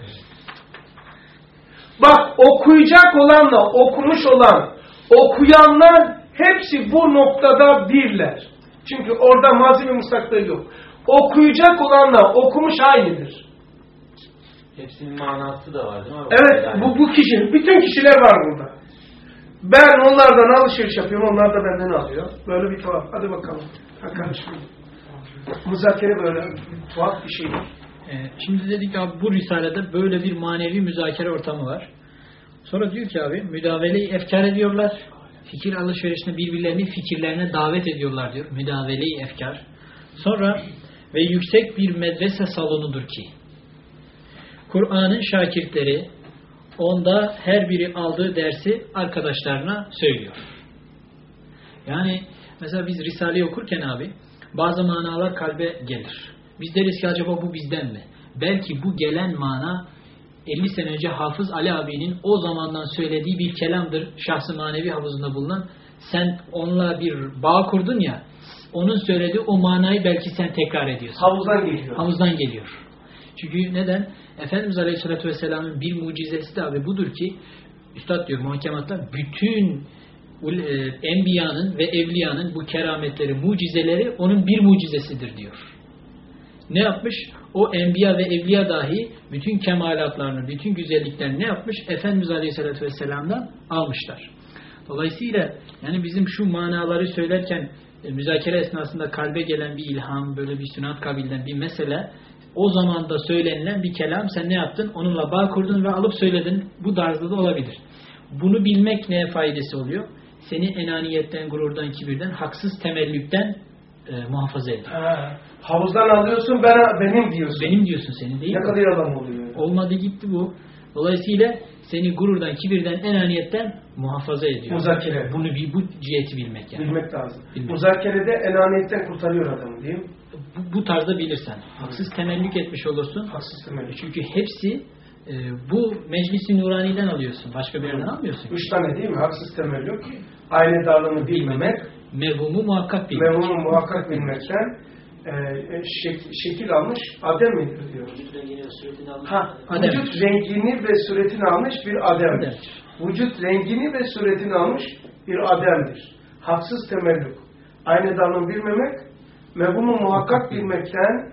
A: Bak, okuyacak olanla okumuş olan, okuyanlar hepsi bu noktada birler. Çünkü orada mazi ve mustakbel yok. Okuyacak olanla okumuş aynıdır.
C: Hepsinin manası da var değil mi?
A: Evet,
C: yani.
A: bu, bu kişi, bütün kişiler var burada. Ben onlardan alışveriş yapıyorum, onlar da benden alıyor. Böyle bir tuhaf. Hadi bakalım. Kardeşim. Muzakere böyle tuhaf bir şey.
B: Ee, şimdi dedik abi bu risalede böyle bir manevi müzakere ortamı var. Sonra diyor ki abi müdavele-i efkar ediyorlar. Fikir alışverişine birbirlerini fikirlerine davet ediyorlar diyor. Müdavele-i efkar. Sonra ve yüksek bir medrese salonudur ki Kur'an'ın şakirtleri onda her biri aldığı dersi arkadaşlarına söylüyor. Yani mesela biz Risale'yi okurken abi bazı manalar kalbe gelir. Biz deriz ki acaba bu bizden mi? Belki bu gelen mana elli sene önce Hafız Ali abinin o zamandan söylediği bir kelamdır. Şahs-ı manevi havuzunda bulunan. Sen onunla bir bağ kurdun ya, onun söylediği o manayı belki sen tekrar ediyorsun.
A: Havuzdan geliyor.
B: Havuzdan geliyor. Çünkü neden? Efendimiz Aleyhisselatü Vesselam'ın bir mucizesi de abi budur ki, Üstad diyor muhakematlar, bütün e, enbiyanın ve evliyanın bu kerametleri, mucizeleri onun bir mucizesidir diyor. Ne yapmış? O enbiya ve evliya dahi bütün kemalatlarını, bütün güzelliklerini ne yapmış? Efendimiz Aleyhisselatü Vesselam'dan almışlar. Dolayısıyla yani bizim şu manaları söylerken e, müzakere esnasında kalbe gelen bir ilham, böyle bir sünat kabilden bir mesele, o zaman da söylenilen bir kelam, sen ne yaptın? Onunla bağ kurdun ve alıp söyledin. Bu tarzda da olabilir. Bunu bilmek neye faydası oluyor? Seni enaniyetten, gururdan, kibirden, haksız temellükten e, muhafaza ediyor.
A: Ha, havuzdan alıyorsun, ben, benim diyorsun.
B: Benim diyorsun, senin değil
A: ne
B: mi?
A: kadar yalan oluyor.
B: Olmadı gitti bu. Dolayısıyla seni gururdan, kibirden, enaniyetten muhafaza ediyor.
A: Muzakere.
B: Bunu bir bu ciheti bilmek yani.
A: Bilmek lazım.
B: Bilmek.
A: Muzakerede enaniyetten kurtarıyor adamı değil mi?
B: Bu, bu tarzda bilirsen. Haksız temellük etmiş olursun.
A: Haksız temellük.
B: Çünkü hepsi e, bu meclis-i nuraniden alıyorsun. Başka bir yerden almıyorsun.
A: Üç tane değil mi? Haksız temellük, aynı darlığını bilmemek,
B: mevhumu muhakkak bilmek.
A: mevhumu muhakkak bilmekten e, şek, şekil almış adem midir diyor.
E: Vücut rengini ve suretini almış.
A: Ha,
B: Adem.
A: vücut rengini ve suretini almış bir ademdir.
B: Ademdir.
A: Vücut rengini ve suretini almış bir ademdir. Haksız temellük, aynı darlığını bilmemek, mevhumu muhakkak bilmekten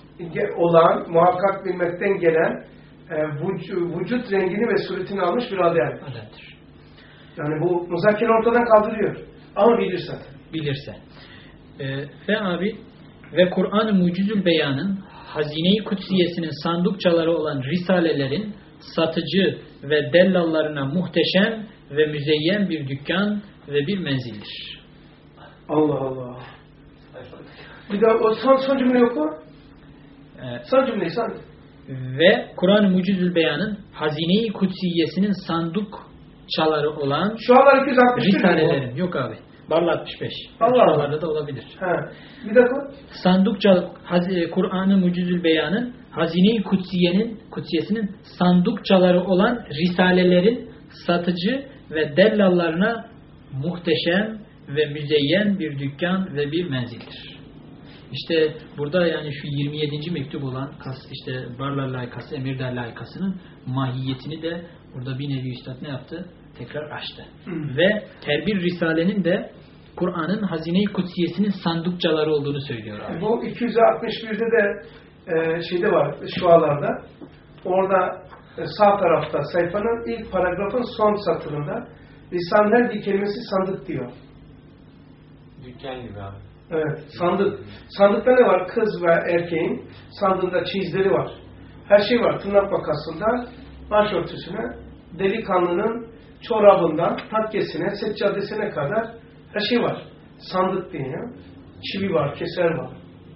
A: olan, muhakkak bilmekten gelen e, vücut, vücut rengini ve suretini almış bir adem.
B: Ademdir.
A: Yani bu muzakere ortadan kaldırıyor. Ama bilirsen.
B: Bilirse. Ee, ve abi ve Kur'an-ı Mucizül Beyan'ın Hazine-i Kutsiyesinin sandukçaları olan risalelerin satıcı ve dellallarına muhteşem ve müzeyyen bir dükkan ve bir menzildir.
A: Allah Allah. Bir daha o son, son cümle yok mu?
B: Evet.
A: Son cümleyi sen.
B: Ve Kur'an-ı Mucizül Beyan'ın Hazine-i Kutsiyesinin sandukçaları olan
A: şu anlar iki yüz altmış bir
B: risalelerin. Yok abi. Barla altmış beş.
A: Allah
B: Şuralarda da olabilir.
A: He. Bir dakika.
B: Sandukça Kur'an-ı Mucizül Beyan'ın Hazine-i Kutsiye'nin Kutsiyesinin sandukçaları olan risalelerin satıcı ve dellallarına muhteşem ve müzeyyen bir dükkan ve bir menzildir. İşte burada yani şu yirmi yedinci mektup olan işte Barlar Layıkası, Emirdar Layıkası'nın mahiyetini de burada bir nevi üstad ne yaptı? Tekrar açtı. Hmm. Ve her bir risalenin de Kur'an'ın Hazine-i Kutsiyesinin sandukçaları olduğunu söylüyor abi.
A: Bu iki yüz altmış birde de e, şeyde var, şualarda. Orada e, sağ tarafta sayfanın ilk paragrafın son satırında Risale-i bir kelimesi sandık diyor.
C: Dükkan gibi abi.
A: Evet, sandık. Sandıkta ne var? Kız ve erkeğin sandığında çeyizleri var. Her şey var. Tırnak makasında başörtüsüne, delikanlının çorabından takkesine, seccadesine kadar her şey var. Sandık deniyor. Çivi var, keser var.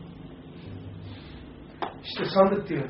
A: İşte sandık diyor.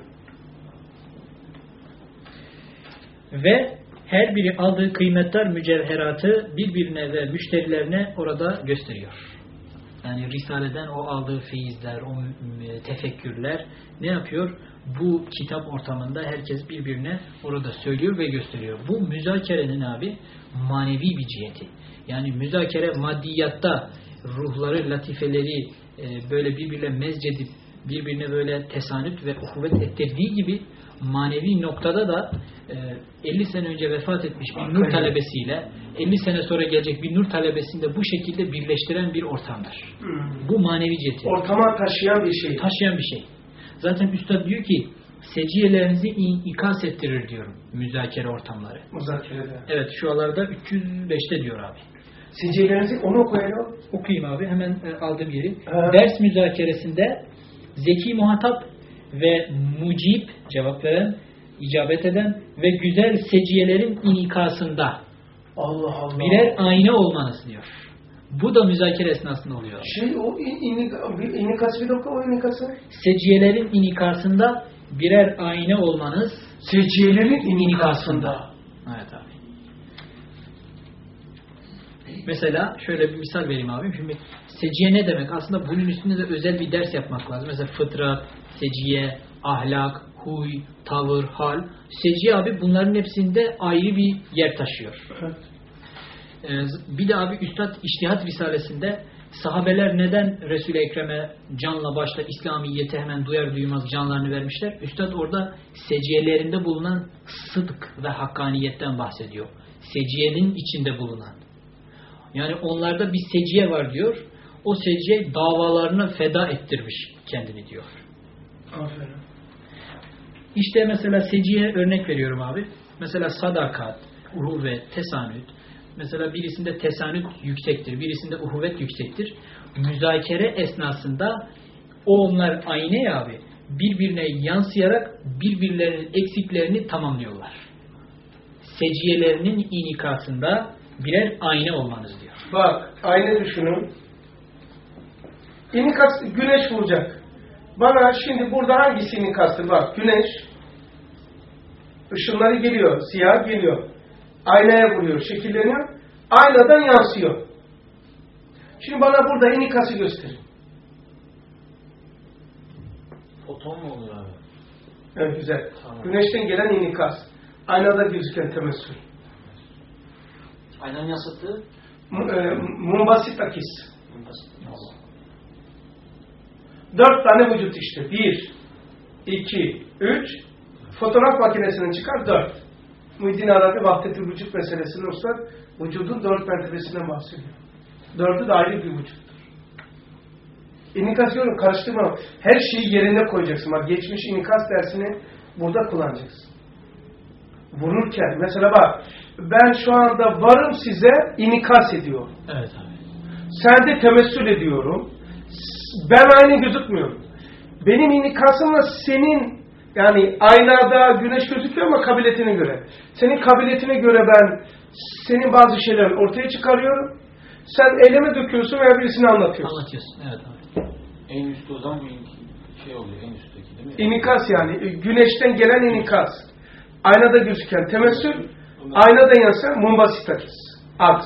B: Ve her biri aldığı kıymetler mücevheratı birbirine ve müşterilerine orada gösteriyor. Yani Risale'den o aldığı feyizler, o tefekkürler ne yapıyor? Bu kitap ortamında herkes birbirine orada söylüyor ve gösteriyor. Bu müzakerenin abi manevi bir ciheti. Yani müzakere maddiyatta ruhları, latifeleri e, böyle birbirine mezcedip birbirine böyle tesanüt ve uhuvvet ettirdiği gibi manevi noktada da e, elli sene önce vefat etmiş bir nur talebesiyle elli sene sonra gelecek bir nur talebesini de bu şekilde birleştiren bir ortamdır. Hmm. Bu manevi ciheti.
A: Ortama taşıyan bir şey.
B: Taşıyan bir şey. Zaten Üstad diyor ki seciyelerinizi ikaz ettirir diyorum müzakere ortamları.
A: Müzakerede.
B: Evet şu alarda üç yüz beşte diyor abi.
A: Seciyelerinizi onu okuyalım.
B: Okuyayım abi hemen e, aldığım yeri.
A: Ee,
B: Ders müzakeresinde zeki muhatap ve mucib cevap veren, icabet eden ve güzel seciyelerin inikasında
A: Allah Allah.
B: birer ayna olmanız diyor. Bu da müzakere esnasında oluyor.
A: Şey o inik, inikası bir dakika o inikası.
B: Seciyelerin inikasında birer ayna olmanız.
A: Seciyelerin inikasında.
B: Evet abi. Mesela şöyle bir misal vereyim abi. Şimdi seciye ne demek? Aslında bunun üstünde de özel bir ders yapmak lazım. Mesela fıtrat, seciye, ahlak, huy, tavır, hal. Seciye abi bunların hepsinde ayrı bir yer taşıyor.
A: Evet.
B: Ee, bir de abi Üstad İçtihat Risalesinde sahabeler neden Resul-i Ekrem'e canla başla İslamiyet'e hemen duyar duymaz canlarını vermişler? Üstad orada seciyelerinde bulunan sıdk ve hakkaniyetten bahsediyor. Seciyenin içinde bulunan. Yani onlarda bir seciye var diyor. O seciye davalarına feda ettirmiş kendini diyor.
A: Aferin.
B: İşte mesela seciye örnek veriyorum abi. Mesela sadakat, uhuvvet, tesanüt. Mesela birisinde tesanüt yüksektir, birisinde uhuvvet yüksektir. Müzakere esnasında o onlar ayna ya abi. Birbirine yansıyarak birbirlerinin eksiklerini tamamlıyorlar. Seciyelerinin inikasında birer ayna olmanız diyor.
A: Bak ayna düşünün. İnikas güneş vuracak. Bana şimdi burada hangisi inikastır? Bak güneş ışınları geliyor, siyah geliyor. Aynaya vuruyor, şekilleniyor. Aynadan yansıyor. Şimdi bana burada inikası gösterin.
C: Foton mu oluyor abi?
A: Evet güzel.
C: Tamam.
A: Güneşten gelen inikas. Aynada gözüken temessül.
E: Aynanın yansıttığı
A: Mumbasit akis. Dört tane vücut işte. Bir, iki, üç. Fotoğraf makinesinin çıkar dört. Muhyiddin Arabi Vahdetül Vücut meselesinin ustad vücudun dört mertebesinden bahsediyor. Dördü de ayrı bir vücuttur. İnikasyon karıştırma. Her şeyi yerine koyacaksın. Bak geçmiş inikas dersini burada kullanacaksın. Vururken mesela bak ben şu anda varım size inikas ediyor.
B: Evet abi.
A: Sende temessül ediyorum. Ben aynı gözükmüyorum. Benim inikasımla senin, yani aynada güneş gözüküyor ama kabiliyetine göre. Senin kabiliyetine göre ben senin bazı şeyleri ortaya çıkarıyorum. Sen eyleme döküyorsun veya birisine anlatıyorsun.
B: Anlatıyorsun. Evet abi.
C: En üst o zaman bu şey oluyor, en üstteki değil mi?
A: İnikas yani. Güneşten gelen inikas. Aynada gözüken temessül, aynada yansa mumbasitakis. Aks.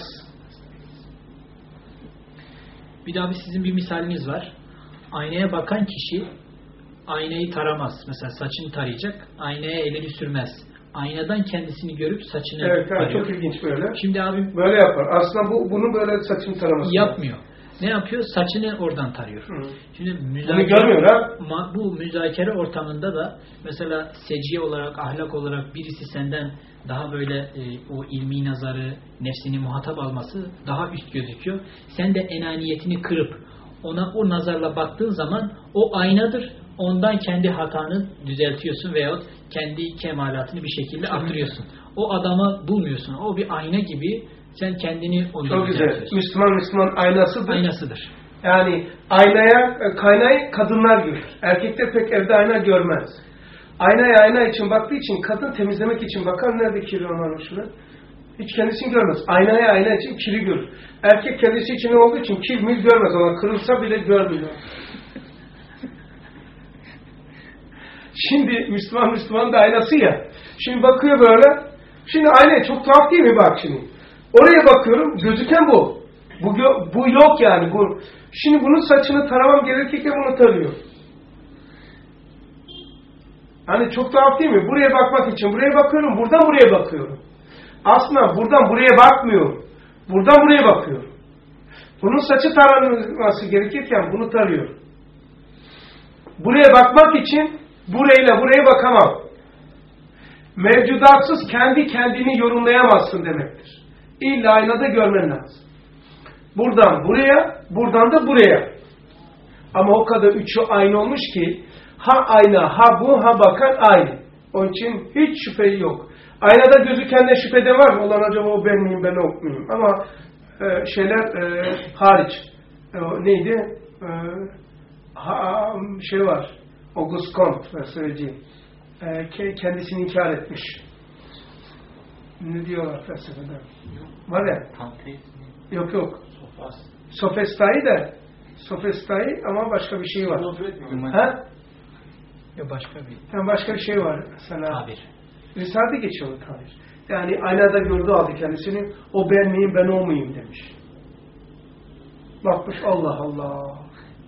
B: Bir daha bir sizin bir misaliniz var. Aynaya bakan kişi aynayı taramaz. Mesela saçını tarayacak, aynaya elini sürmez. Aynadan kendisini görüp saçını
A: evet,
B: tarıyor.
A: Evet, çok ilginç böyle.
B: Şimdi abim
A: böyle yapar. Aslında bu bunu böyle saçını taraması
B: yapmıyor. Ne yapıyor? Saçını oradan tarıyor. Hı. Şimdi müzakere,
A: bunu görmüyor ha?
B: Ma, bu müzakere ortamında da mesela seciye olarak, ahlak olarak birisi senden daha böyle e, o ilmi nazarı, nefsini muhatap alması daha üst gözüküyor. Sen de enaniyetini kırıp ona o nazarla baktığın zaman o aynadır. Ondan kendi hatanı düzeltiyorsun veyahut kendi kemalatını bir şekilde arttırıyorsun. O adamı bulmuyorsun. O bir ayna gibi sen kendini ondan
A: çok güzel. Müslüman Müslüman aynasıdır.
B: Aynasıdır.
A: Yani aynaya kaynayı kadınlar görür. Erkekler pek evde ayna görmez. Aynaya ayna için baktığı için kadın temizlemek için bakar. Nerede kiri varmış şurada? Hiç kendisini görmez. Aynaya ayna için kiri görür. Erkek kendisi için olduğu için kir mil görmez. Ona kırılsa bile görmüyor. Şimdi Müslüman Müslüman da aynası ya. Şimdi bakıyor böyle. Şimdi aynaya çok tuhaf değil mi bak şimdi. Oraya bakıyorum. Gözüken bu. Bu, bu yok yani. Bu. Şimdi bunun saçını taramam gerekirken bunu tarıyor. Hani çok tuhaf değil mi? Buraya bakmak için buraya bakıyorum. Buradan buraya bakıyorum. Aslında buradan buraya bakmıyorum. Buradan buraya bakıyorum. Bunun saçı taranması gerekirken bunu tarıyor. Buraya bakmak için burayla buraya bakamam. Mevcudatsız kendi kendini yorumlayamazsın demektir. İlla aynada görmen lazım. Buradan buraya, buradan da buraya. Ama o kadar üçü aynı olmuş ki ha ayna, ha bu, ha bakan aynı. Onun için hiç şüphe yok. Aynada gözükenle şüphede var mı? Ulan acaba o ben miyim, ben o muyum? Ama e, şeyler e, hariç. E, neydi? E, ha, şey var. Auguste Comte ben söyleyeceğim. E, kendisini inkar etmiş. Ne diyorlar felsefeden? Var ya. Yok yok. Sofestai de. Sofestai ama başka bir şey var. Ha?
B: Yok başka bir.
A: Yani başka bir şey var. Mesela.
B: Tabir.
A: Risale geçiyor o tabir. Yani aynada gördüğü halde kendisini o ben miyim ben o muyum demiş. Bakmış Allah Allah.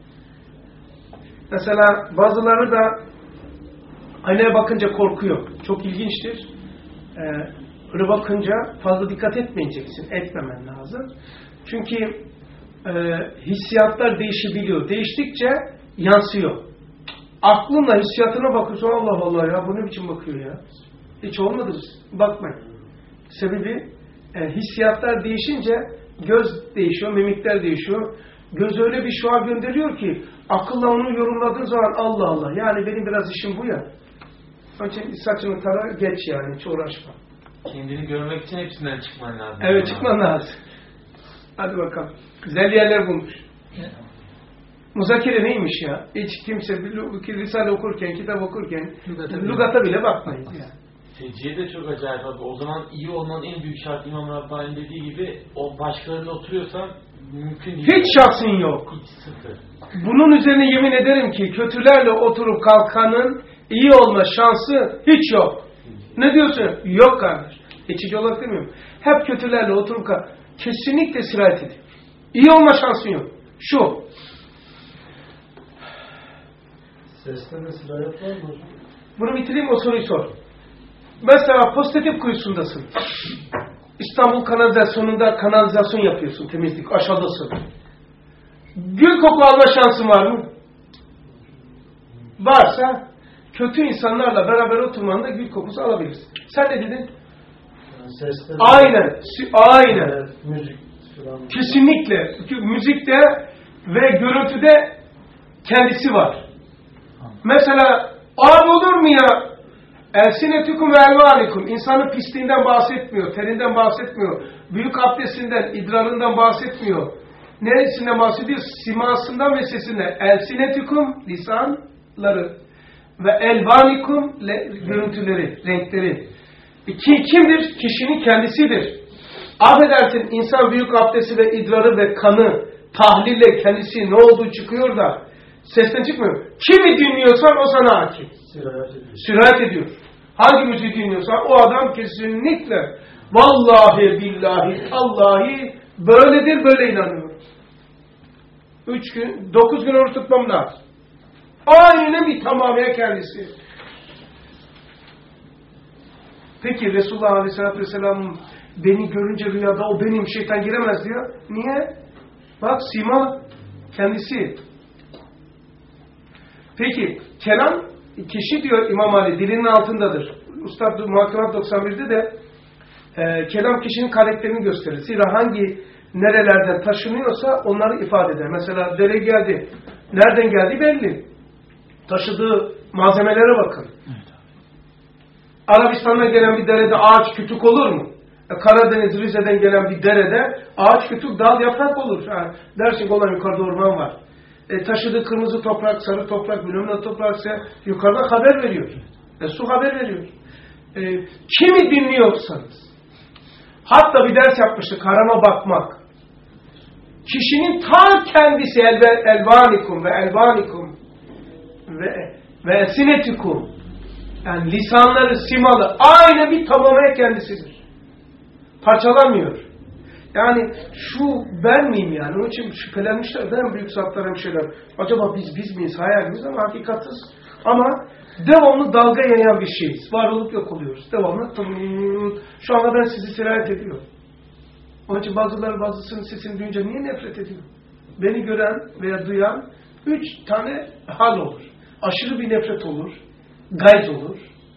A: Mesela bazıları da aynaya bakınca korkuyor. Çok ilginçtir. Ee, öyle bakınca fazla dikkat etmeyeceksin. Etmemen lazım. Çünkü e, hissiyatlar değişebiliyor. Değiştikçe yansıyor. Aklınla hissiyatına bakıyorsun. Allah Allah ya bu ne biçim bakıyor ya. Hiç olmadı. Bakmayın. Sebebi e, hissiyatlar değişince göz değişiyor, mimikler değişiyor. Göz öyle bir şua gönderiyor ki akılla onu yorumladığı zaman Allah Allah. Yani benim biraz işim bu ya. Onun için saçını tara geç yani. Hiç uğraşma.
C: Kendini görmek için hepsinden çıkman lazım.
A: Evet çıkman lazım. Hadi bakalım. Güzel yerler bulmuş.
B: Evet.
A: Muzakere neymiş ya? Hiç kimse bir Risale okurken, kitap okurken
B: Lugata,
A: lugata bile bakmayız yani.
C: Seciye de çok acayip abi. O zaman iyi olmanın en büyük şartı İmam Rabbani'nin dediği gibi o başkalarında oturuyorsan mümkün değil.
A: Hiç şansın yok.
C: Hiç sıfır.
A: Bunun üzerine yemin ederim ki kötülerle oturup kalkanın iyi olma şansı hiç yok. Ne diyorsun? Yok kardeş. Geçici olarak demiyorum. Hep kötülerle oturup kalk. Kesinlikle sirayet ediyor. İyi olma şansın yok. Şu.
D: Seste de sirayet var mı hocam?
A: Bunu bitireyim o soruyu sor. Mesela pozitif kuyusundasın. İstanbul kanalizasyonunda kanalizasyon yapıyorsun. Temizlik. Aşağıdasın. Gül koku alma şansın var mı? Varsa kötü insanlarla beraber oturmanda gül kokusu alabilirsin. Sen ne dedin?
D: Yani seste de
A: Aynen. Aynen.
D: evet, müzik falan.
A: Kesinlikle. Çünkü müzikte ve görüntüde kendisi var. Mesela abi olur mu ya? Elsinetüküm ve elvanikum. İnsanın pisliğinden bahsetmiyor. Terinden bahsetmiyor. Büyük abdestinden, idrarından bahsetmiyor. Neresinden bahsediyor? Simasından ve sesinden. Elsinetikum, lisanları ve elvanikum, görüntüleri, renkleri. Ki, kimdir? Kişinin kendisidir. Affedersin, insan büyük abdesti ve idrarı ve kanı tahlille kendisi ne olduğu çıkıyor da sesten çıkmıyor. Kimi dinliyorsan o sana hakim.
D: Sirayet ediyor.
A: Sirayet ediyor. Hangi müziği dinliyorsan o adam kesinlikle vallahi billahi Allahi böyledir, böyle inanıyor. Üç gün, dokuz gün oruç tutmam lazım. Aynen bir tamamen kendisi. Peki Resulullah Aleyhisselatü Vesselam beni görünce rüyada o benim, şeytan giremez diyor. Niye? Bak sima kendisi. Peki kelam kişi diyor İmam Ali dilinin altındadır. Ustad Muhakkemat doksan birde de e, kelam kişinin karakterini gösterir. Zira hangi nerelerden taşınıyorsa onları ifade eder. Mesela dere geldi. Nereden geldi belli. Taşıdığı malzemelere bakın. Evet. Arabistan'dan gelen bir derede ağaç kütük olur mu? Karadeniz, Rize'den gelen bir derede ağaç kütük, dal, yaprak olur. Ha, dersin olan yukarıda orman var. E, taşıdığı kırmızı toprak, sarı toprak, bilmem topraksa yukarıda haber veriyor. E, su haber veriyor. E, kimi dinliyorsanız, hatta bir ders yapmıştık, harama bakmak. Kişinin ta kendisi elve, elvanikum ve elvanikum ve, ve sinetikum, yani lisanları, simalı, aynı bir tamamen kendisidir. Parçalanmıyor. Yani şu ben miyim yani? Onun için şüphelenmişler. Ben büyük zatlara bir şeyler. Acaba biz biz miyiz? Hayal miyiz? Ama hakikatız. Ama devamlı dalga yayan bir şeyiz. Var olup yok oluyoruz. Devamlı tım, şu anda ben sizi sirayet ediyorum. Onun için bazıları bazısının sesini duyunca niye nefret ediyor? Beni gören veya duyan üç tane hal olur. Aşırı bir nefret olur. Gayz olur.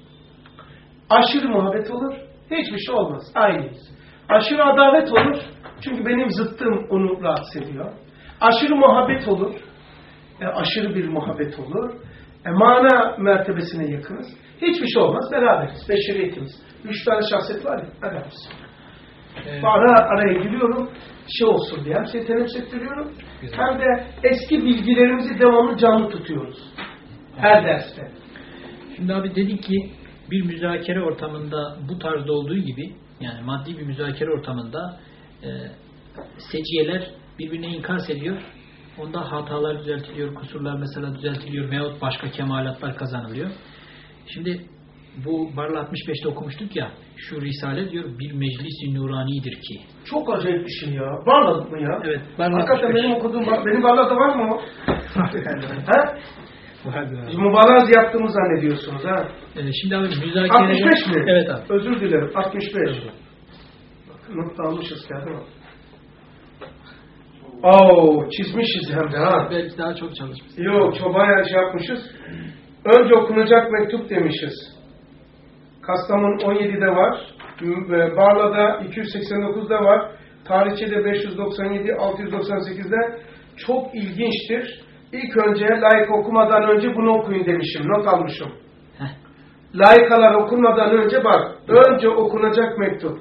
A: Aşırı muhabbet olur. Hiçbir şey olmaz. Aynıyız. Aşırı adalet olur. Çünkü benim zıttım onu rahatsız ediyor. Aşırı muhabbet olur. E, aşırı bir muhabbet olur. E, mana mertebesine yakınız. Hiçbir şey olmaz. Beraberiz. Beşeriyetimiz. Üç tane şahsiyet var ya. Beraberiz. Evet. Ara, araya giriyorum. Şey olsun diye. Hem seni teneffüs ettiriyorum. Güzel. Hem de eski bilgilerimizi devamlı canlı tutuyoruz. Her derste.
B: Şimdi abi dedik ki bir müzakere ortamında bu tarzda olduğu gibi, yani maddi bir müzakere ortamında e, seciyeler birbirine inkas ediyor. Onda hatalar düzeltiliyor, kusurlar mesela düzeltiliyor veyahut başka kemalatlar kazanılıyor. Şimdi bu Barla altmış beşte okumuştuk ya, şu risale diyor bir meclis-i nuranidir ki.
A: Çok acayip bir şey ya. Barladık mı ya?
B: Evet. Barla
A: hakikaten benim okuduğum, benim Barla'da var mı o? Ha? Mübalağaz yaptığımı zannediyorsunuz ha?
B: Ee, şimdi abi müzakere...
A: altmış beş mi?
B: Evet abi.
A: Özür dilerim. altmış beş. Bakın not almışız kağıdı mı? Oo, çizmişiz hem de ha.
B: Belki daha çok çalışmışız.
A: Yok, çok bayağı şey yapmışız. Önce okunacak mektup demişiz. Kastamonu on yedide var. Barla'da iki yüz seksen dokuzda var. Tarihçe'de beş yüz doksan yedi altı yüz doksan sekizde. Çok ilginçtir. İlk önce layık okumadan önce bunu okuyun demişim. Not almışım. Heh. Layıkalar okunmadan önce bak. Önce okunacak mektup.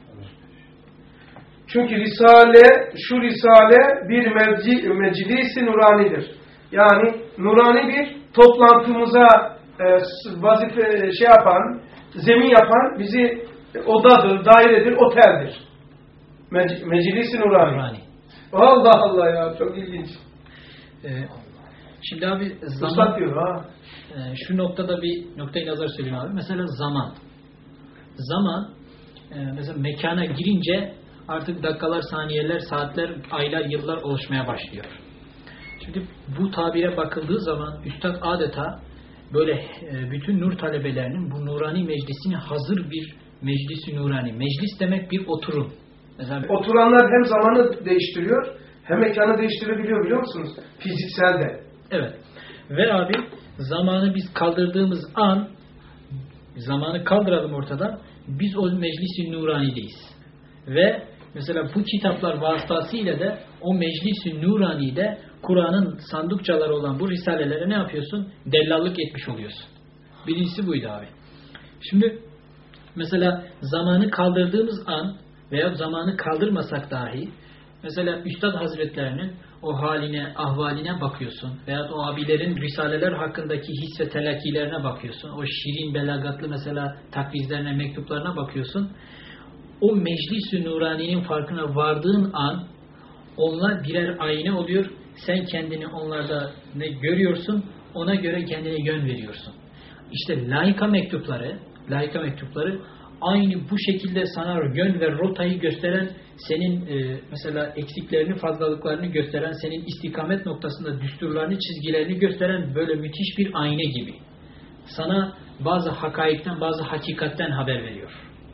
A: Çünkü Risale, şu Risale bir mevci, meclis-i nuranidir. Yani nurani bir toplantımıza e, vazife şey yapan, zemin yapan bizi odadır, dairedir, oteldir. Mec, meclis-i nurani. nurani. Allah Allah ya, çok ilginç.
B: Ee, şimdi abi zaman
A: Ustad diyor, ha.
B: E, şu noktada bir noktayı nazar söyleyeyim abi. Mesela zaman. Zaman e, mesela mekana girince artık dakikalar, saniyeler, saatler, aylar, yıllar oluşmaya başlıyor. Şimdi bu tabire bakıldığı zaman üstad adeta böyle e, bütün nur talebelerinin bu nurani meclisini hazır bir meclis-i nurani. Meclis demek bir oturum. Mesela,
A: oturanlar hem zamanı değiştiriyor hem mekanı değiştirebiliyor, biliyor musunuz? Fiziksel de.
B: Evet. Ve abi zamanı biz kaldırdığımız an, zamanı kaldıralım ortadan, biz o meclis-i nurani'deyiz. Ve mesela bu kitaplar vasıtasıyla da o meclis-i nurani'de Kur'an'ın sandıkçaları olan bu risalelere ne yapıyorsun? Dellallık etmiş oluyorsun. Birincisi buydu abi. Şimdi mesela zamanı kaldırdığımız an veya zamanı kaldırmasak dahi Mesela Üstad Hazretlerinin o haline, ahvaline bakıyorsun. Veya o abilerin risaleler hakkındaki hisse telakkilerine bakıyorsun. O şirin, belagatlı mesela takvizlerine, mektuplarına bakıyorsun. O Meclis-i Nurani'nin farkına vardığın an onlar birer ayna oluyor. Sen kendini onlarda ne görüyorsun? Ona göre kendine yön veriyorsun. İşte laika mektupları, laika mektupları aynı bu şekilde sana yön ve rotayı gösteren, senin e, mesela eksiklerini, fazlalıklarını gösteren, senin istikamet noktasında düsturlarını, çizgilerini gösteren böyle müthiş bir ayna gibi. Sana bazı hakaikten, bazı hakikatten haber veriyor.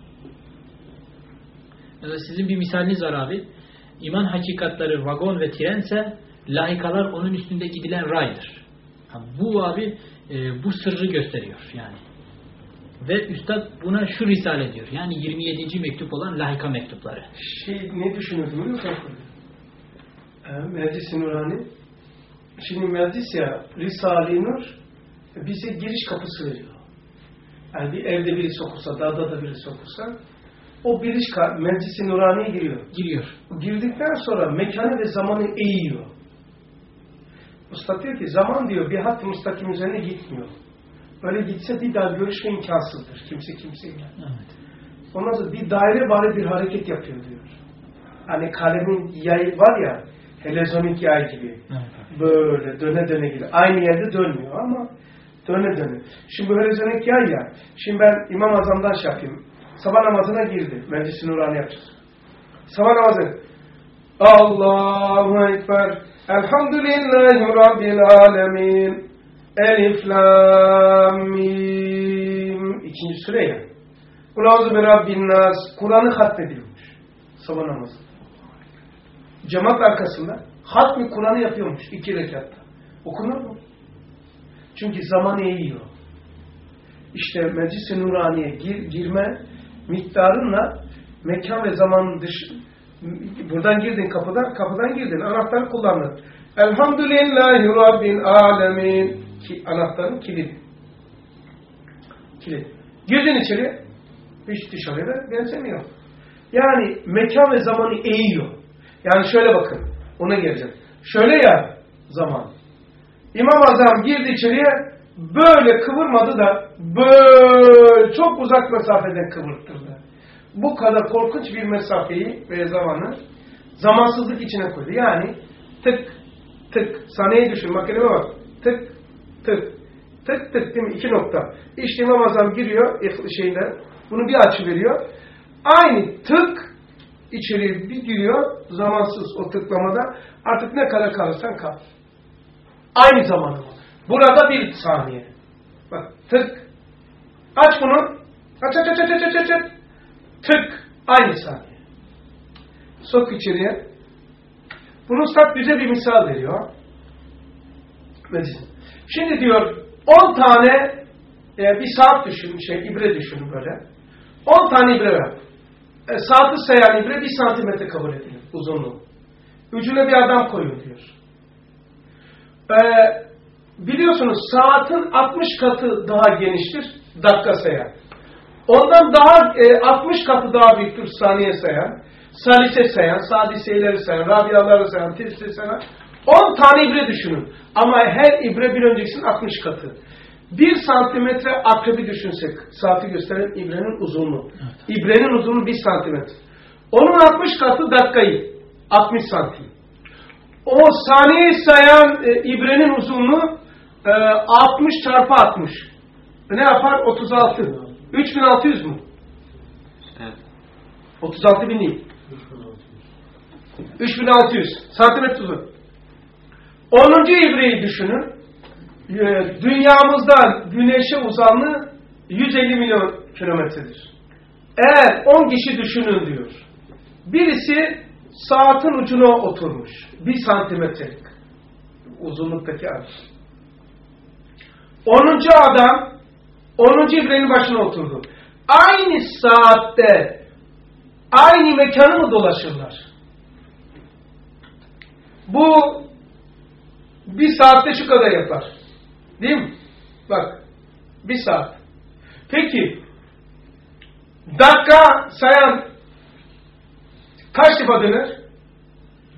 B: Mesela sizin bir misaliniz var abi. İman hakikatları vagon ve trense, laikalar onun üstünde gidilen raydır. Ha, bu abi e, bu sırrı gösteriyor yani. Ve Üstad buna şu risale diyor. Yani yirmi yedinci mektup olan laika mektupları.
A: Şey ne düşünürdüm biliyor musun? Ee, Meclis-i Nurani. Şimdi meclis ya, Risale-i Nur bize giriş kapısı veriyor. Yani bir evde birisi okursa, dağda da birisi okursa o giriş Meclis-i Nurani'ye giriyor.
B: Giriyor.
A: Girdikten sonra mekanı ve zamanı eğiyor. Usta diyor ki zaman diyor bir hat-ı müstakim üzerine gitmiyor. Böyle gitse bir daha görüşme imkansızdır. Kimse kimseyle.
B: Evet.
A: Ondan sonra bir daire bari bir hareket yapıyor diyor. Hani kalemin yayı var ya, helezonik yay gibi.
B: Evet.
A: Böyle döne döne gidiyor. Aynı yerde dönmüyor ama döne döne. Şimdi bu helezonik yay ya. Şimdi ben İmam Azam'dan şey yapayım. Sabah namazına girdi. Meclis-i Nurani yapacağız. Sabah namazı. Allahu Ekber. Elhamdülillahi Rabbil Alemin. Elif Lam Mim. İkinci süre ya. Kulâzu bi Rabbin Nas. Kur'an'ı hatmediyormuş. Sabah namazı. Cemaat arkasında hatmi Kur'an'ı yapıyormuş. iki rekatta. Okunur mu? Çünkü zamanı eğiyor. İşte Meclis-i Nurani'ye gir, girme miktarınla mekan ve zamanın dışı, buradan girdin kapıdan, kapıdan girdin, anahtarı kullandın. Elhamdülillahi Rabbil Alemin. Ki, anahtarın kilidi. Kilit. Girdin içeri, hiç dışarıya da benzemiyor. Yani mekan ve zamanı eğiyor. Yani şöyle bakın, ona geleceğim. Şöyle ya zaman. İmam Azam girdi içeriye, böyle kıvırmadı da böyle çok uzak mesafeden kıvırttırdı. Bu kadar korkunç bir mesafeyi ve zamanı zamansızlık içine koydu. Yani tık tık, saniyeyi düşün, makineme bak. Tık tık tık tık değil mi? İki nokta. İşte İmam Azam giriyor şeyinde, bunu bir açı veriyor. Aynı tık içeri bir giriyor, zamansız o tıklamada. Artık ne kadar kalırsan kal. Aynı zamanda. Burada bir saniye. Bak tık. Aç bunu. Aç aç aç aç aç aç aç. Tık. Aynı saniye. Sok içeriye. Bunu Üstad bize bir misal veriyor. Şimdi diyor on tane e, bir saat düşün, şey ibre düşün böyle. on tane ibre var. E, saati sayan ibre bir santimetre kabul edilir uzunluğu. Ucuna bir adam koyun diyor. Ee, biliyorsunuz saatin altmış katı daha geniştir dakika sayan. Ondan daha e, altmış katı daha büyüktür saniye sayan, salise sayan, sadiseleri sayan, rabiaları sayan, tilsi sayan. on tane ibre düşünün. Ama her ibre bir öncekisinin altmış katı. bir santimetre akrebi düşünsek, saati gösteren ibrenin uzunluğu. Evet. İbrenin uzunluğu bir santimetre. Onun altmış katı dakikayı, altmış santim. O saniye sayan e, ibrenin uzunluğu e, altmış çarpı altmış. Ne yapar? otuz altı. üç bin altı yüz mu?
C: Evet.
A: otuz altı bin değil. üç bin altı yüz santimetre uzun. onuncu ibreyi düşünün. E, dünyamızdan güneşe uzanlığı yüz elli milyon kilometredir. Eğer on kişi düşünün diyor. Birisi saatin ucuna oturmuş. Bir santimetrelik uzunluktaki adam. Onuncu adam onuncu ibrenin başına oturdu. Aynı saatte aynı mekanı mı dolaşırlar? Bu bir saatte şu kadar yapar. Değil mi? Bak. Bir saat. Peki dakika sayan kaç defa döner?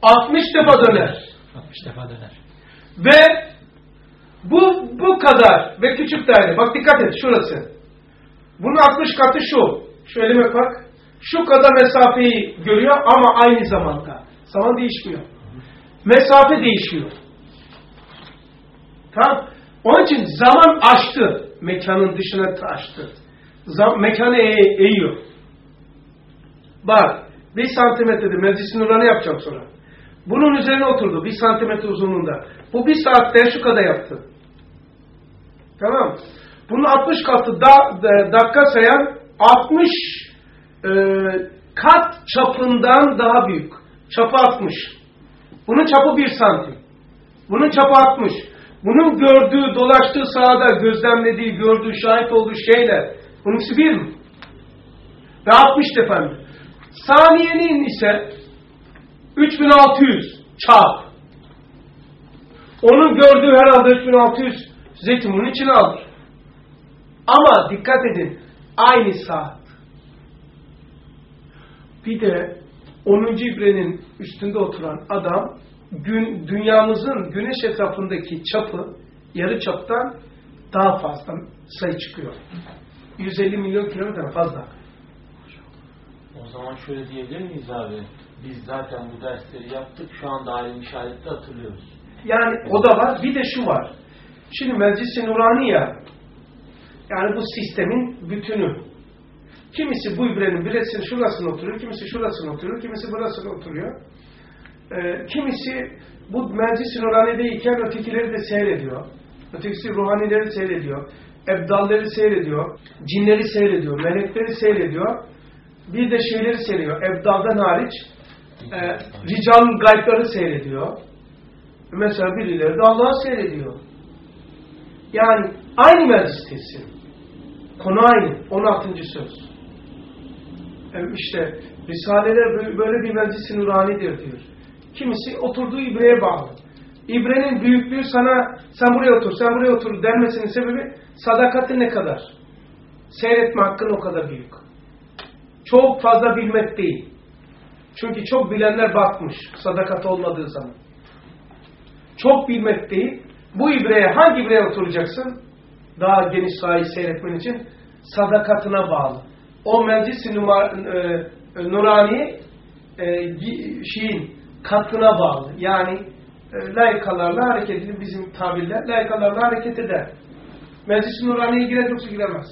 A: altmış defa döner.
B: altmış defa döner.
A: Ve bu bu kadar ve küçük daire. Bak dikkat et şurası. Bunun altmış katı şu. Şu elime bak. Şu kadar mesafeyi görüyor ama aynı zamanda. Zaman değişmiyor. Mesafe değişiyor. Tamam. Onun için zaman aştı. Mekanın dışına taştı. Zam mekanı e eğiyor. Bak. Bir santimetrede Meclis-i Nurani yapacağım sonra. Bunun üzerine oturdu. Bir santimetre uzunluğunda. Bu bir saatte şu kadar yaptı. Tamam. Bunun altmış katı da, da, dakika sayan altmış e, kat çapından daha büyük. Çapı altmış. Bunun çapı bir santim. Bunun çapı altmış. Bunun gördüğü, dolaştığı sahada gözlemlediği, gördüğü, şahit olduğu şeyler. Bunun ikisi bir mi? Ve altmış efendim. Saniyenin ise üç bin altı yüz çarp. Onun gördüğü herhalde üç bin altı yüz zeytin bunun içine alır. Ama dikkat edin. Aynı saat. Bir de onuncu ibrenin üstünde oturan adam gün, dünyamızın güneş etrafındaki çapı yarı çaptan daha fazla sayı çıkıyor. yüz elli milyon kilometre fazla.
C: O zaman şöyle diyebilir miyiz abi? Biz zaten bu dersleri yaptık. Şu anda alim işarette hatırlıyoruz.
A: Yani o da var. Bir de şu var. Şimdi Meclis-i Nurani ya, yani bu sistemin bütünü. Kimisi bu ibrenin birisinin şurasına oturuyor, kimisi şurasına oturuyor, kimisi burasına oturuyor. Ee, kimisi bu Meclis-i Nurani'deyken ötekileri de seyrediyor. Ötekisi ruhanileri seyrediyor. Ebdalleri seyrediyor. Cinleri seyrediyor. Melekleri seyrediyor. Bir de şeyleri seyrediyor. Ebdaldan hariç e, rical gaybları seyrediyor. Mesela birileri de Allah'ı seyrediyor. Yani aynı meclistesin. Konu aynı. on altıncı söz. Yani işte Risaleler böyle bir meclis-i nuranidir diyor. Kimisi oturduğu ibreye bağlı. İbrenin büyüklüğü sana sen buraya otur, sen buraya otur denmesinin sebebi sadakati ne kadar? Seyretme hakkın o kadar büyük. Çok fazla bilmek değil. Çünkü çok bilenler batmış sadakat olmadığı zaman. Çok bilmek değil. Bu ibreye hangi ibreye oturacaksın? Daha geniş sahayı seyretmen için sadakatına bağlı. O meclis-i nurani e, şeyin katına bağlı. Yani e, layıkalarla hareket edin bizim tabirle. Layıkalarla hareket eder. Meclis-i nuraniye girer yoksa giremez.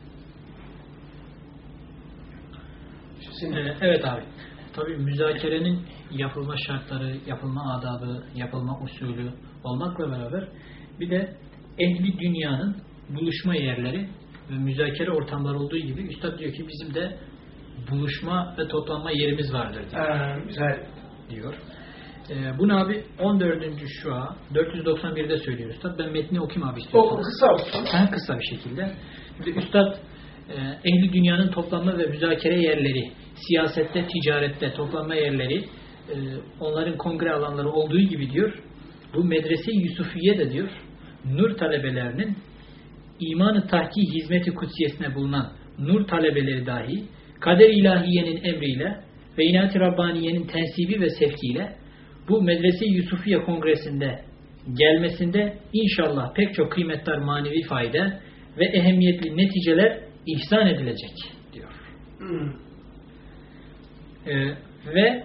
B: Ee, evet abi. Tabii müzakerenin yapılma şartları, yapılma adabı, yapılma usulü olmakla beraber bir de ehli dünyanın buluşma yerleri ve müzakere ortamları olduğu gibi Üstad diyor ki bizim de buluşma ve toplanma yerimiz vardır diyor.
A: Ee, güzel.
B: diyor. Ee, bunu abi on dördüncü şua dört yüz doksan birde söylüyor Üstad. Ben metni okuyayım abi istiyorsan.
A: O kısa olsun.
B: En kısa bir şekilde. Şimdi Üstad e, ehli dünyanın toplanma ve müzakere yerleri, siyasette, ticarette toplanma yerleri, e, onların kongre alanları olduğu gibi diyor. Bu medrese-i Yusufiye de diyor, nur talebelerinin iman-ı tahki hizmeti kutsiyesine bulunan nur talebeleri dahi kader ilahiyenin emriyle ve inat-ı Rabbaniye'nin tensibi ve sevkiyle bu medrese-i Yusufiye kongresinde gelmesinde inşallah pek çok kıymetli manevi fayda ve ehemmiyetli neticeler ihsan edilecek diyor.
A: Hmm.
B: Ee, ve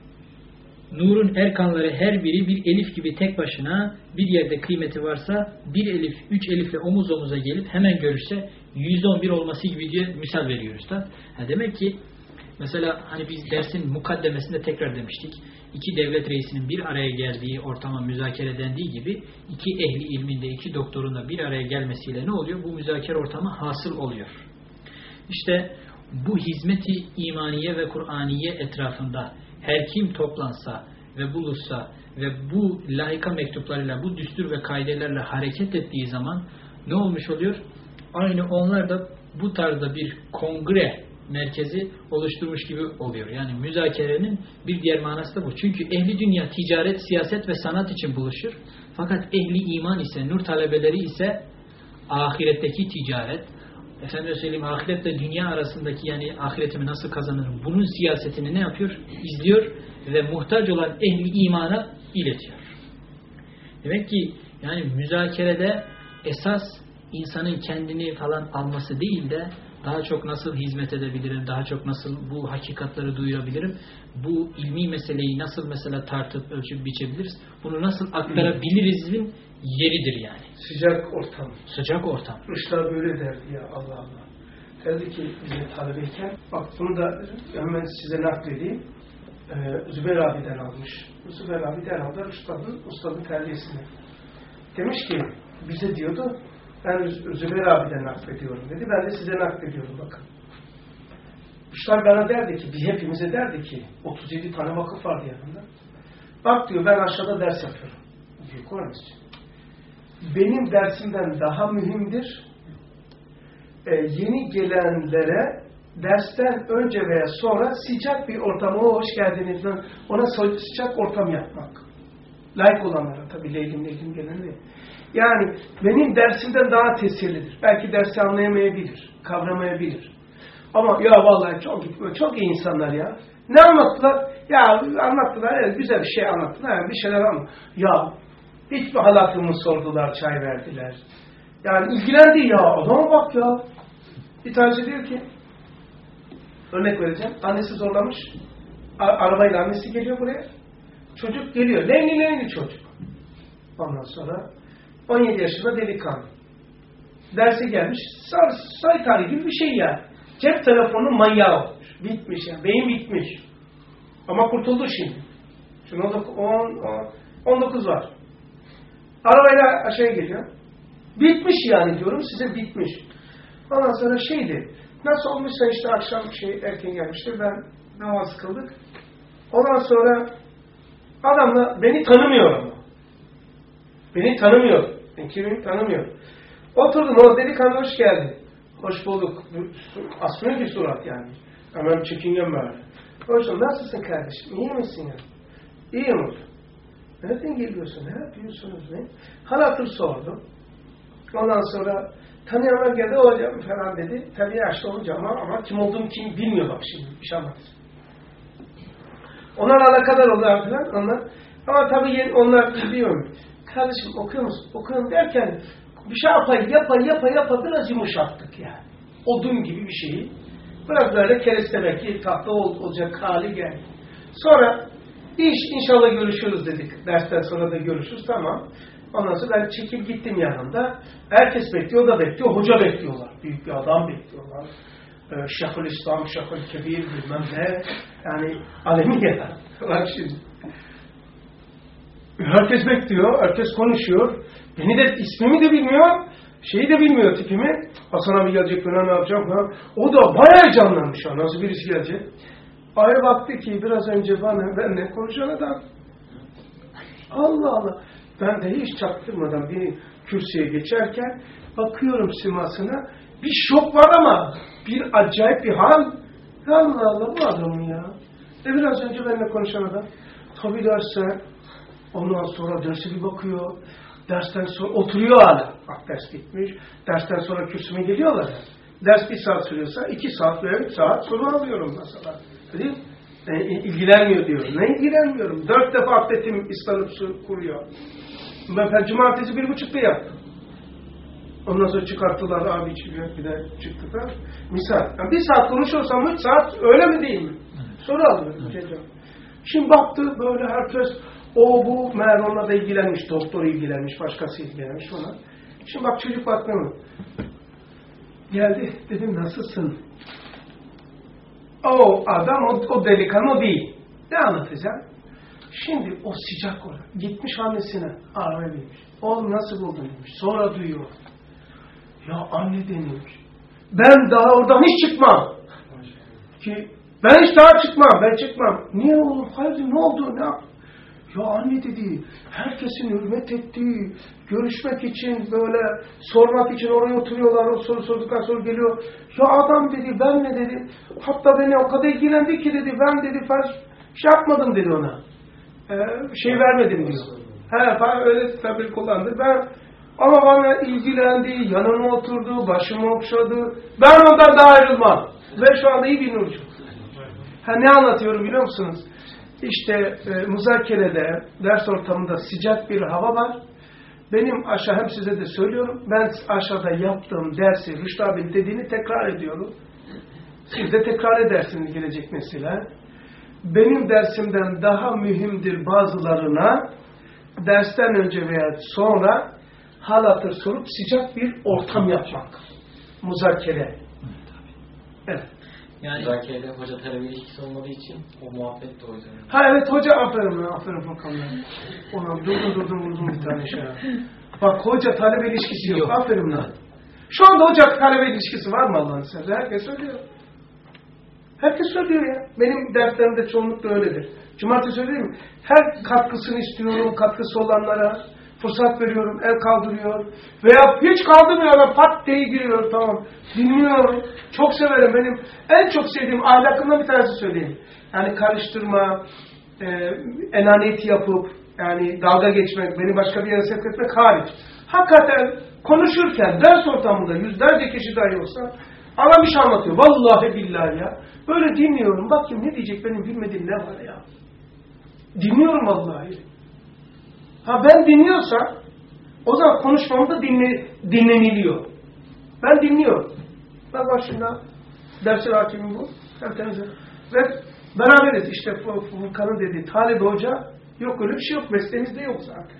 B: nurun erkanları her biri bir elif gibi tek başına bir yerde kıymeti varsa bir elif, üç elifle omuz omuza gelip hemen görüşse yüz on bir olması gibi diye misal veriyoruz da. Ha demek ki mesela hani biz dersin mukaddemesinde tekrar demiştik. İki devlet reisinin bir araya geldiği ortama müzakere dendiği gibi iki ehli ilminde, iki doktorun da bir araya gelmesiyle ne oluyor? Bu müzakere ortamı hasıl oluyor. İşte bu hizmeti imaniye ve Kur'aniye etrafında her kim toplansa ve buluşsa ve bu lahika mektuplarıyla, bu düstur ve kaidelerle hareket ettiği zaman ne olmuş oluyor? Aynı onlar da bu tarzda bir kongre merkezi oluşturmuş gibi oluyor. Yani müzakerenin bir diğer manası da bu. Çünkü ehli dünya ticaret, siyaset ve sanat için buluşur. Fakat ehli iman ise, nur talebeleri ise ahiretteki ticaret, efendim söyleyeyim ahiretle dünya arasındaki yani ahiretimi nasıl kazanırım? Bunun siyasetini ne yapıyor? İzliyor ve muhtaç olan ehli imana iletiyor. Demek ki yani müzakerede esas insanın kendini falan alması değil de daha çok nasıl hizmet edebilirim, daha çok nasıl bu hakikatleri duyurabilirim, bu ilmi meseleyi nasıl mesela tartıp ölçüp biçebiliriz, bunu nasıl aktarabiliriz'in yeridir yani.
A: Sıcak ortam.
B: Sıcak ortam.
A: Rüştü böyle derdi ya Allah Allah. Derdi ki bize talebeyken, bak bunu da hemen size nakledeyim. Ee, Zübeyir abiden almış. Zübeyir abi derhalde Rüştü'nün ustadın terbiyesini. Demiş ki bize diyordu, ben Zübeyir abiden naklediyorum dedi. Ben de size naklediyorum bakın. Rüştü bana derdi ki, biz hepimize derdi ki, otuz yedi tane vakıf vardı yanında. Bak diyor ben aşağıda ders yapıyorum. Büyük öğrenci. Benim dersimden daha mühimdir. Ee, yeni gelenlere dersten önce veya sonra sıcak bir ortama hoş geldiniz. Ona sıcak ortam yapmak. Layık olanlara tabii leylim leylim gelenleri. Yani benim dersimden daha tesirlidir. Belki dersi anlayamayabilir, kavramayabilir. Ama ya vallahi çok çok iyi insanlar ya. Ne anlattılar? Ya anlattılar, evet, güzel bir şey anlattılar. Yani bir şeyler anlattılar. Ya hiçbir halatımı sordular, çay verdiler. Yani ilgilendi ya. Adama bak ya. Bir tanesi diyor ki, örnek vereceğim. Annesi zorlamış. A- arabayla annesi geliyor buraya. Çocuk geliyor. Lenli lenli çocuk. Ondan sonra on yedi yaşında delikanlı. Derse gelmiş. Saytari gibi bir şey ya. Cep telefonu manyağı olmuş. Bitmiş ya. Beyin bitmiş. Ama kurtuldu şimdi. Şimdi on dokuz var. Arabayla aşağıya geliyor. Bitmiş yani diyorum size bitmiş. Ondan sonra şeydi. Nasıl olmuşsa işte akşam şey erken gelmiştir. Ben namaz kıldık. Ondan sonra adamla beni tanımıyor ama. Beni tanımıyor. Ben kimim tanımıyor. Oturdum o delikanlı hoş geldin. Hoş bulduk. Asmıyor bir surat yani. Hemen çekingen böyle. Hoş bulduk. Nasılsın kardeşim? İyi misin ya? İyiyim hocam. Nereden geliyorsun? Ne yapıyorsunuz? Ne? Hal hatır sordum. Ondan sonra tanıyanlar geldi hocam falan dedi. Tabii yaşlı olunca ama, ama kim olduğum kim bilmiyor bak şimdi. Bir şey anlatayım. Onlar alakadar oluyor falan. Onlar. Ama tabii onlar biliyor. Kardeşim okuyor musun? Okuyorum derken bir şey yapayım, yapay, yapay, yapay biraz yumuşattık yani. Odun gibi bir şeyi. Biraz böyle kerestebeki tahta ol, olacak hali geldi. Sonra iş inşallah görüşürüz dedik. Dersten sonra da görüşürüz. Tamam. Ondan sonra ben çekip gittim yanında. Herkes bekliyor, o da bekliyor. Hoca bekliyorlar. Büyük bir adam bekliyorlar. Ee, Şeyhülislam, Şeyhülkebir bilmem ne. Yani alemi ya. Bak şimdi. Herkes bekliyor. Herkes konuşuyor. Beni de ismimi de bilmiyor. Şeyi de bilmiyor tipimi. Hasan abi gelecek falan ne yapacağım falan. O da bayağı heyecanlanmış. Nasıl birisi gelecek? Ayrı baktı ki biraz önce bana benimle konuşan adam. Allah Allah. Ben de hiç çaktırmadan bir kürsüye geçerken bakıyorum simasına. Bir şok var ama bir acayip bir hal. Allah Allah bu adamın ya. E biraz önce benimle konuşan adam. Tabii derse ondan sonra derse bir bakıyor. Dersten sonra oturuyor hala. Bak ders bitmiş. Dersten sonra kürsüme geliyorlar. Ders bir saat sürüyorsa iki saat veya üç saat soru alıyorum mesela. Değil mi? E, ilgilenmiyor diyor. Ne ilgilenmiyorum? Dört defa abdestim ıslanıp su kuruyor. Ben, ben cumartesi bir buçukta yaptım. Ondan sonra çıkarttılar abi içiyor. Bir de çıktı da. Misal. Yani bir saat konuşuyorsam üç saat öyle mi değil mi? Soru alıyorum. Evet. Şimdi baktı böyle herkes o bu meğer onunla da ilgilenmiş. Doktor ilgilenmiş. Başkası ilgilenmiş ona. Şimdi bak çocuk baktı mı? Geldi. Dedim nasılsın? O adam o, o delikanlı o değil. Ne anlatacağım? Şimdi o sıcak olarak gitmiş annesine arama demiş. Oğlum nasıl buldun demiş. Sonra duyuyor. Ya anne demiş. Ben daha oradan hiç çıkmam. Ki ben hiç daha çıkmam. Ben çıkmam. Niye oğlum? Hayır ne oldu? Ne yaptın? Ya anne dedi. Herkesin hürmet ettiği, görüşmek için böyle sormak için oraya oturuyorlar. O soru sorduktan sonra geliyor. Ya adam dedi ben ne dedi. Hatta beni o kadar ilgilendi ki dedi. Ben dedi şey yapmadım dedi ona. Ee, şey vermedim diyor. He falan öyle tabir kullandı. Ben Ama bana ilgilendi, yanıma oturdu, başımı okşadı. Ben ondan daha ayrılmam. Ve şu anda iyi bir nurcu. Ha, ne anlatıyorum biliyor musunuz? İşte e, müzakerede, ders ortamında sıcak bir hava var. Benim aşağı, hem size de söylüyorum, ben aşağıda yaptığım dersi, Rüştü abinin dediğini tekrar ediyorum. Siz de tekrar edersiniz gelecek nesile. Benim dersimden daha mühimdir bazılarına, dersten önce veya sonra hal hatır sorup sıcak bir ortam yapmak. Müzakere. Evet.
E: Yani müzakerede hoca talebe ilişkisi olmadığı için o muhabbet de o yüzden.
A: Ha evet hoca, aferin ya, aferin bakalım. Ona durdum durdum vurdum bir tane şey. Bak hoca talebe ilişkisi yok. yok. Aferin lan. Şu anda hoca talebe ilişkisi var mı Allah'ın sözü? Herkes söylüyor. Herkes söylüyor ya. Benim derslerimde çoğunlukla öyledir. Cumartesi söyleyeyim mi? Her katkısını istiyorum, katkısı olanlara fırsat veriyorum, el kaldırıyor. Veya hiç kaldırmıyorlar, pat diye giriyor, tamam. Dinliyorum. Çok severim. Benim en çok sevdiğim ahlakımdan bir tanesi söyleyeyim. Yani karıştırma, e, enaniyet yapıp, yani dalga geçmek, beni başka bir yere sevk etmek hariç. Hakikaten konuşurken, ders ortamında yüzlerce kişi dahi olsa adam bir şey anlatıyor. Vallahi billahi ya. Böyle dinliyorum. Bakayım ne diyecek, benim bilmediğim ne var ya. Dinliyorum vallahi. Ha ben dinliyorsam o zaman konuşmam da dinle, dinleniliyor. Ben dinliyorum. Bak başında dersin hakimi bu. Ve beraberiz. İşte Furkan'ın dediği talebe hoca yok, öyle bir şey yok. Mesleğimizde yok zaten.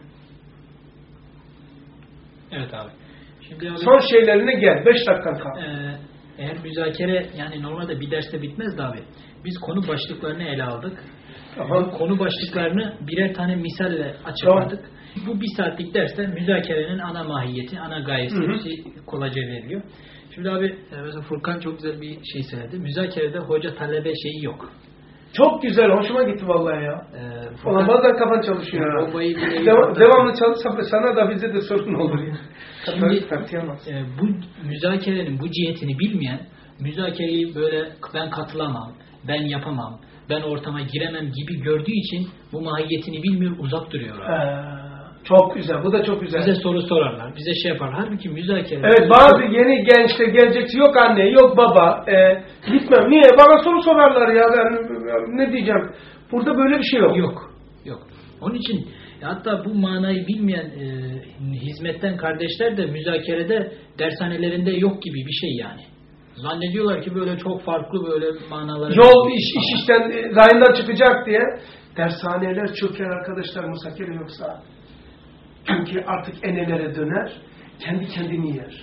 B: Evet abi. Şimdi abi,
A: son şeylerine gel. Beş dakikan kaldı.
B: E, eğer müzakere yani normalde bir derste bitmez de abi. Biz konu başlıklarını ele aldık. Tamam. Konu başlıklarını birer tane misalle açıkladık. Tamam. Bu bir saatlik derste müzakerenin ana mahiyeti, ana gayesi hepsi kolayca veriliyor. Şimdi abi mesela Furkan çok güzel bir şey söyledi. Müzakerede hoca talebe şeyi yok.
A: Çok güzel, hoşuma gitti vallahi ya. Ee, Furkan, Ona bazen kafan çalışıyor. Ya. Dev, devamlı çalışsa sana da bize de sorun olur ya.
B: Şimdi e, bu müzakerenin bu cihetini bilmeyen, müzakereyi böyle ben katılamam, ben yapamam, ben ortama giremem gibi gördüğü için bu mahiyetini bilmiyor, uzak duruyor.
A: Ee, çok güzel, bu da çok güzel.
B: Bize soru sorarlar, bize şey yaparlar. Halbuki müzakere...
A: Evet, bazı yeni gençler gelecekti, yok anne, yok baba, e, gitmem. Niye? Bana soru sorarlar ya, ben ne diyeceğim? Burada böyle bir şey yok.
B: Yok, yok. Onun için hatta bu manayı bilmeyen e, hizmetten kardeşler de müzakerede dershanelerinde yok gibi bir şey yani. Zannediyorlar ki böyle çok farklı böyle manaları...
A: Yol iş, iş işten e, rayından çıkacak diye dershaneler çöker arkadaşlar, müzakere yoksa. Çünkü artık enelere döner, kendi kendini yer.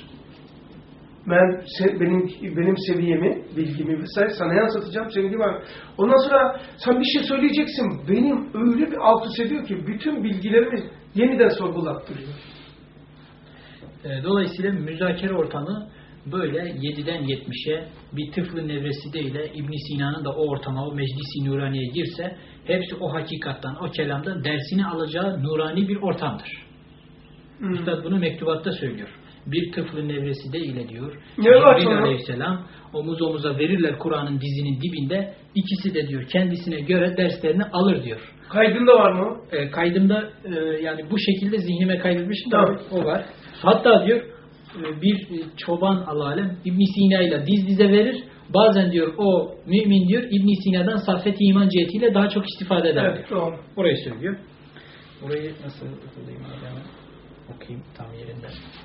A: Ben sen, benim benim seviyemi, bilgimi vesaire sana yansıtacağım, senin gibi. Ondan sonra sen bir şey söyleyeceksin. Benim öyle bir alt üst ediyor ki bütün bilgilerimi yeniden sorgulattırıyor.
B: Dolayısıyla müzakere ortamı böyle yediden yetmişe bir tıflı nevresi değil de İbn Sina'nın da o ortama, o meclisi nuraniye girse hepsi o hakikattan, o kelamdan dersini alacağı nurani bir ortamdır. Hmm. Üstad bunu mektubatta söylüyor. Bir tıflı nevresi değil diyor. Cibril Aleyhisselam omuz omuza verirler Kur'an'ın dizinin dibinde. İkisi de diyor kendisine göre derslerini alır diyor.
A: Kaydında var mı?
B: E, kaydımda e, yani bu şekilde zihnime kaydetmişim da o var. Hatta diyor bir çoban alalem İbn Sina ile diz dize verir. Bazen diyor o mümin diyor İbn Sina'dan saffet-i iman cihetiyle daha çok istifade eder.
A: Evet, doğru.
B: Orayı söylüyor. Orayı nasıl okuyayım? Okuyayım tam yerinde.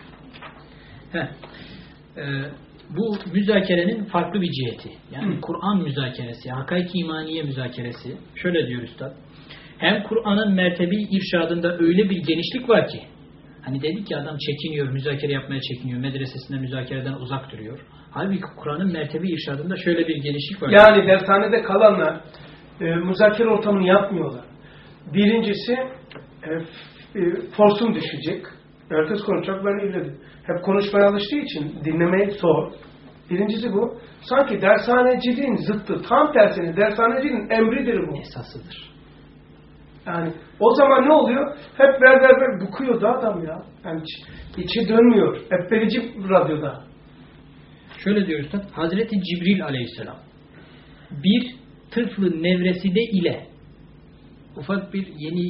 B: Heh. Ee, bu müzakerenin farklı bir ciheti. Yani Kur'an müzakeresi, hakaik-i imaniye müzakeresi. Şöyle diyor Üstad. Hem Kur'an'ın mertebi irşadında öyle bir genişlik var ki, hani dedik ki adam çekiniyor, müzakere yapmaya çekiniyor, medresesinde müzakereden uzak duruyor. Halbuki Kur'an'ın mertebi irşadında şöyle bir genişlik var.
A: Yani ki, dershanede kalanlar e, müzakere ortamını yapmıyorlar. Birincisi e, e, forsum düşecek. Herkes konuşacak, ben illedim. Hep konuşmaya alıştığı için dinlemeyi zor. Birincisi bu. Sanki dershaneciliğin zıttı. Tam tersine dershaneciliğin emridir bu.
B: Esasıdır.
A: Yani o zaman ne oluyor? Hep ver ver ver bıkıyor da adam ya. Yani içi, içi dönmüyor. Hep verici radyoda.
B: Şöyle diyor Üstad. Hazreti Cibril Aleyhisselam bir tıflı nevreside ile ufak bir yeni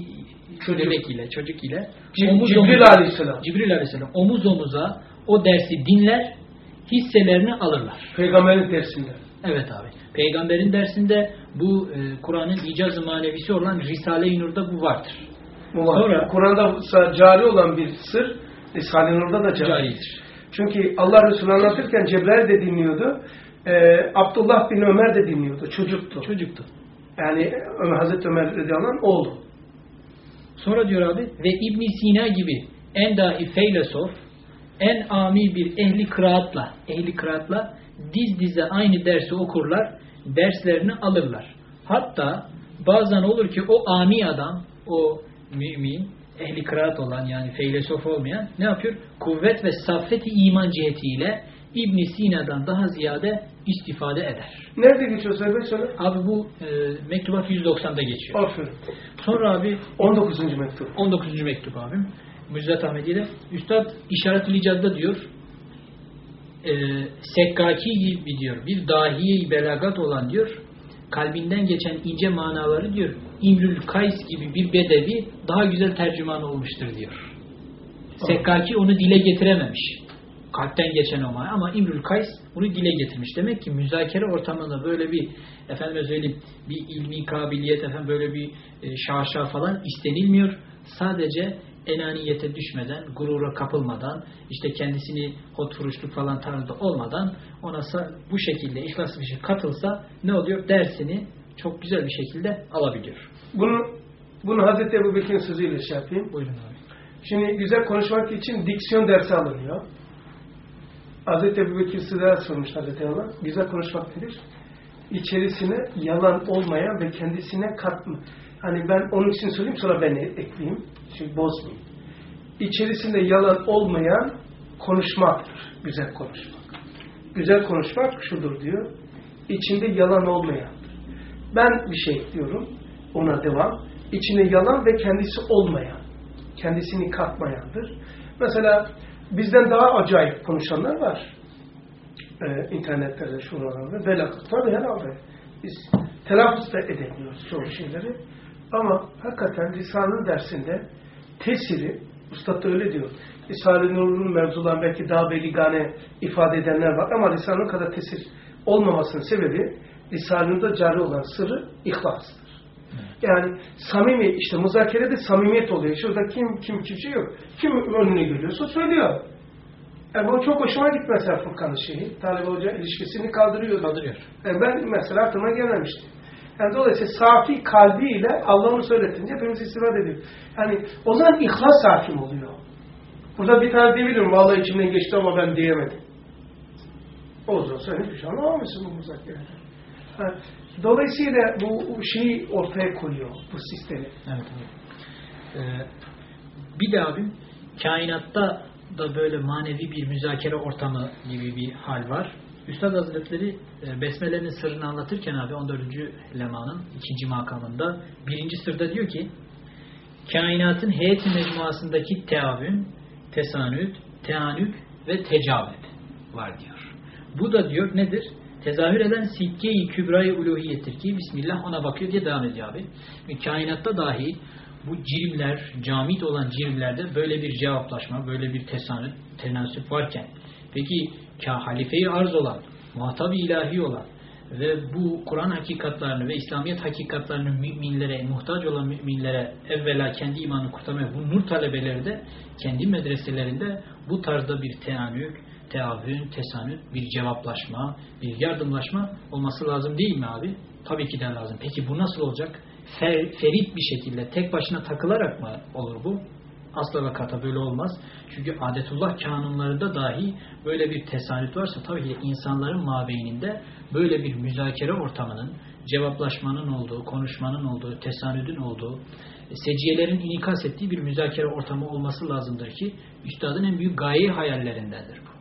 A: Çocuk.
B: bebek ile, çocuk ile
A: Cib-
B: omuz
A: Cibril
B: omuza,
A: Aleyhisselam.
B: Cibril Aleyhisselam omuz omuza o dersi dinler, hisselerini alırlar.
A: Peygamberin dersinde.
B: Evet abi. Peygamberin dersinde bu e, Kur'an'ın icaz-ı manevisi olan Risale-i Nur'da bu vardır.
A: Bu var.
B: Sonra-
A: Kur'an'da cari olan bir sır Risale-i Nur'da da cari.
B: Caridir.
A: Çünkü Allah Resulü anlatırken Cebrail de dinliyordu. Ee, Abdullah bin Ömer de dinliyordu. Çocuktu.
B: Çocuktu.
A: Yani Ömer, Hazreti Ömer radıyallahu anh oğlu.
B: Sonra diyor abi ve İbn Sina gibi en dahi feylesof, en ami bir ehli kıraatla, ehli kıraatla diz dize aynı dersi okurlar, derslerini alırlar. Hatta bazen olur ki o ami adam, o mümin, ehli kıraat olan yani feylesof olmayan ne yapıyor? Kuvvet ve saffeti iman cihetiyle İbn Sina'dan daha ziyade istifade eder.
A: Nerede geçiyor söyle söyle.
B: Abi bu e, mektubat yüz doksanda geçiyor.
A: Aferin.
B: Sonra abi
A: on dokuzuncu mektup.
B: on dokuzuncu mektup abim. Müjdat Ahmedi'de Üstad İşaret-ül İcaz'da diyor e, Sekkaki gibi diyor bir dahiye-i belagat olan diyor kalbinden geçen ince manaları diyor İmrül Kays gibi bir bedevi daha güzel tercüman olmuştur diyor. Sekkaki onu dile getirememiş. Kalpten geçen o mana ama İmrül Kays bunu dile getirmiş. Demek ki müzakere ortamında böyle bir efendim söyleyeyim bir ilmi kabiliyet efendim böyle bir e, şaşa falan istenilmiyor. Sadece enaniyete düşmeden, gurura kapılmadan, işte kendisini hotfuruşluk falan tarzda olmadan ona bu şekilde ihlaslı bir şey katılsa ne oluyor? Dersini çok güzel bir şekilde alabiliyor.
A: Bunu bunu Hazreti Ebubekir'in sözüyle şey yapayım.
B: Buyurun abi.
A: Şimdi güzel konuşmak için diksiyon dersi alınıyor. Hazreti Ebubekir Sıdâ sormuş Hazreti Allah. Güzel konuşmak nedir? İçerisine yalan olmayan ve kendisine katma. Hani ben onun için söyleyeyim sonra ben ekleyeyim. Şimdi bozmayayım. İçerisinde yalan olmayan konuşmaktır. Güzel konuşmak. Güzel konuşmak şudur diyor. İçinde yalan olmayandır. Ben bir şey ekliyorum. Ona devam. İçinde yalan ve kendisi olmayan. Kendisini katmayandır. Mesela bizden daha acayip konuşanlar var. Ee, internetlerde, şuralarda. Velakıt. Tabii herhalde. Biz telaffuz da edemiyoruz çoğu şeyleri. Ama hakikaten Risale'nin dersinde tesiri, Üstad da öyle diyor. Risale-i Nur'un mevzularını belki daha beligane ifade edenler var ama Risale'nin kadar tesir olmamasının sebebi Risale-i Nur'da cari olan sırrı ihlastır. Yani samimi, işte muzakerede samimiyet oluyor. Şurada kim kim kimse yok. Kim önüne geliyorsa söylüyor. Yani bu çok hoşuma gitti mesela Furkan'ın şeyi. Talebe hoca ilişkisini kaldırıyor.
B: Kaldırıyor.
A: Yani ben mesela aklıma gelmemişti. Yani dolayısıyla safi kalbiyle Allah'ını söyletince hepimiz istifade ediyor. Yani o zaman ihlas hakim oluyor. Burada bir tane diyebilirim. Vallahi içimden geçti ama ben diyemedim. O zaman sen hiçbir şey anlamamışsın bu muzakerede. Yani, dolayısıyla bu şeyi ortaya koyuyor. Bu sistemi.
B: Evet. Ee, bir de abim kainatta da böyle manevi bir müzakere ortamı gibi bir hal var. Üstad Hazretleri e, Besmele'nin sırrını anlatırken abi on dördüncü lemanın ikinci makamında birinci sırda diyor ki kainatın heyet-i mecmuasındaki teavün, tesanüt, teanük ve tecavüt var diyor. Bu da diyor nedir? Tezahür eden sikke-i kübra-i uluhiyettir ki Bismillah ona bakıyor diye devam ediyor abi. Ve kainatta dahi bu cirimler, camit olan cirimlerde böyle bir cevaplaşma, böyle bir tesanüt, tenasüp varken peki halife-i arz olan, muhatab-ı ilahi olan ve bu Kur'an hakikatlarını ve İslamiyet hakikatlarını müminlere, muhtaç olan müminlere evvela kendi imanı kurtarmaya bu nur talebeleri de kendi medreselerinde bu tarzda bir teanük, teavün, tesanüt, bir cevaplaşma, bir yardımlaşma olması lazım değil mi abi? Tabii ki de lazım. Peki bu nasıl olacak? Fer, ferit bir şekilde tek başına takılarak mı olur bu? Asla ve kata böyle olmaz. Çünkü adetullah kanunlarında dahi böyle bir tesanüt varsa tabii ki insanların mabeyninde böyle bir müzakere ortamının, cevaplaşmanın olduğu, konuşmanın olduğu, tesanüdün olduğu, seciyelerin inikas ettiği bir müzakere ortamı olması lazımdır ki üstadın en büyük gaye hayallerindendir bu.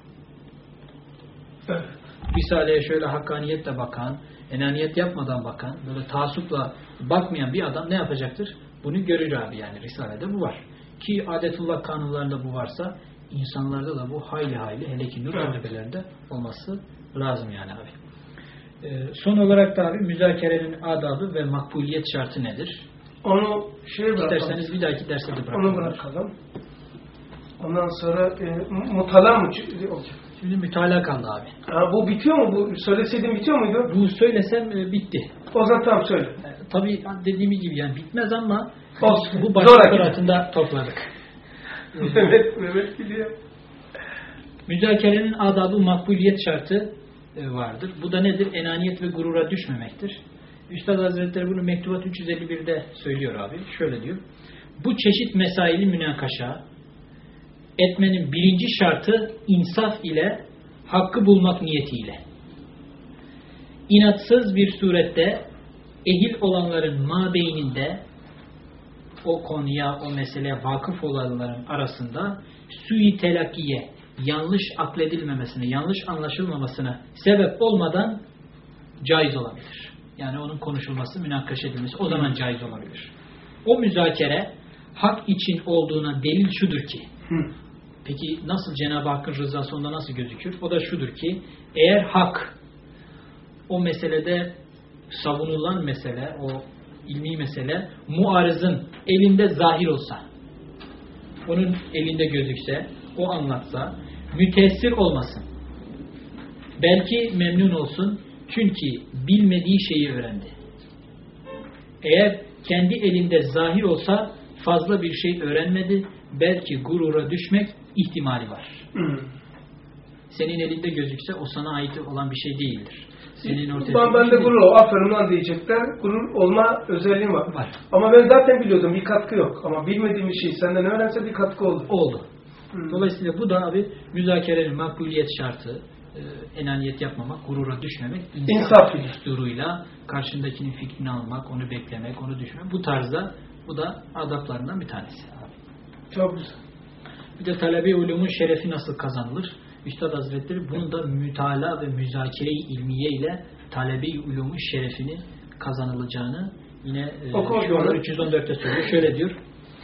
A: Evet.
B: Risale'ye şöyle hakkaniyetle bakan, enaniyet yapmadan bakan, böyle taassupla bakmayan bir adam ne yapacaktır? Bunu görür abi yani Risale'de bu var. Ki adetullah kanunlarında bu varsa insanlarda da bu hayli hayli hele ki nur talebelerinde olması lazım yani abi. Ee, son olarak da abi müzakerenin adabı ve makbuliyet şartı nedir?
A: Onu şey bırakalım.
B: İsterseniz bir dahaki derste de bırakalım.
A: Onu bırakalım. Ondan sonra e, mutala mı olacak?
B: Şimdi mütalaa kaldı abi.
A: Ha, bu bitiyor mu? Bu söyleseydim bitiyor muydu?
B: Bu söylesem e, bitti.
A: O zaman tamam söyle.
B: E, tabii dediğim gibi yani bitmez ama
A: Olsun.
B: bu başlıklar altında topladık.
A: Mehmet, Mehmet biliyor.
B: Müzakerenin adabı makbuliyet şartı e, vardır. Bu da nedir? Enaniyet ve gurura düşmemektir. Üstad Hazretleri bunu Mektubat üç yüz elli bir'de söylüyor abi. Şöyle diyor. Bu çeşit mesaili münakaşa etmenin birinci şartı insaf ile hakkı bulmak niyetiyle. İnatsız bir surette ehil olanların mabeyninde o konuya, o meseleye vakıf olanların arasında sui telakkiye, yanlış akledilmemesine, yanlış anlaşılmamasına sebep olmadan caiz olabilir. Yani onun konuşulması, münakaşa edilmesi o zaman caiz olabilir. O müzakere hak için olduğuna delil şudur ki,
A: Hı.
B: peki nasıl Cenab-ı Hakk'ın rızası onda nasıl gözükür? O da şudur ki, eğer hak o meselede savunulan mesele, o ilmi mesele muarızın elinde zahir olsa, onun elinde gözükse, o anlatsa, müteessir olmasın. Belki memnun olsun, çünkü bilmediği şeyi öğrendi. Eğer kendi elinde zahir olsa, fazla bir şey öğrenmedi, belki gurura düşmek ihtimali var.
A: Hmm.
B: Senin elinde gözükse, o sana ait olan bir şey değildir. Senin ortaya
A: ben, ben de gurur ol, aferin lan diyecekler. Gurur olma özelliği var.
B: var.
A: Ama ben zaten biliyordum, bir katkı yok. Ama bilmediğim bir şeyi senden öğrense bir katkı oldu.
B: Oldu.
A: Hmm.
B: Dolayısıyla bu da abi müzakerenin makbuliyet şartı, e, enaniyet yapmamak, gurura düşmemek, insaf düsturuyla karşındakinin fikrini almak, onu beklemek, onu düşünmek. Bu tarzda, bu da adaplarından bir tanesi abi.
A: Çok güzel.
B: Bir de talebe ulumun şerefi nasıl kazanılır? Üstad Hazretleri bunu da mütalaa ve müzakere-i ilmiye ile talebe-i ulumun şerefini kazanılacağını yine e, üç yüz on dört'te söylüyor. Şöyle diyor.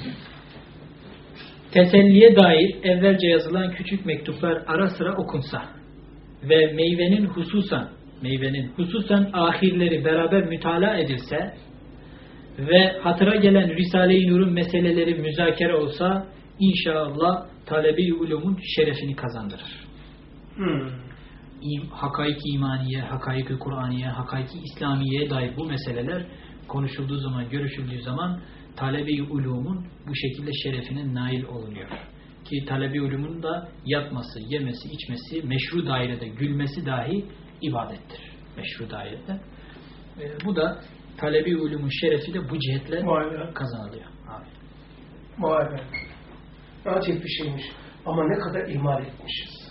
B: Teselliye dair evvelce yazılan küçük mektuplar ara sıra okunsa ve meyvenin hususan meyvenin hususan ahirleri beraber mütalaa edilse ve hatıra gelen Risale-i Nur'un meseleleri müzakere olsa inşallah talebe-i ulumun şerefini kazandırır.
A: Hmm.
B: Hakaik-i imaniye, hakaik-i Kur'aniye, hakaik-i İslamiye'ye dair bu meseleler konuşulduğu zaman, görüşüldüğü zaman talebe-i ulumun bu şekilde şerefine nail olunuyor. Ki talebe-i ulumun da yatması, yemesi, içmesi, meşru dairede gülmesi dahi ibadettir. Meşru dairede. E, bu da talebe-i ulumun şerefi de bu cihetle kazanılıyor. Abi.
A: Vay be. Acayip bir şeymiş. Ama ne kadar ihmal etmişiz.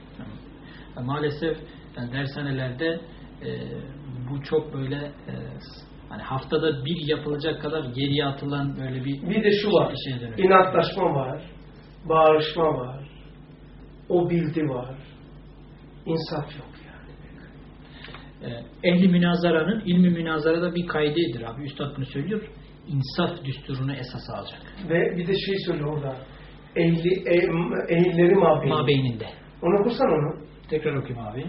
B: Maalesef yani dershanelerde e, bu çok böyle e, hani haftada bir yapılacak kadar geriye atılan böyle bir
A: bir de şu var. Şey inatlaşma var. Bağırışma var. O bildi var. İnsaf yok yani.
B: E, ehli münazaranın ilmi münazarada bir kaidedir abi. Üstad bunu söylüyor. İnsaf düsturunu esas alacak.
A: Ve bir de şey söylüyor orada. Ehli, e, ehilleri mabeyninde.
B: Mabeyninde.
A: Onu okursan onu.
B: Tekrar okuyayım abi.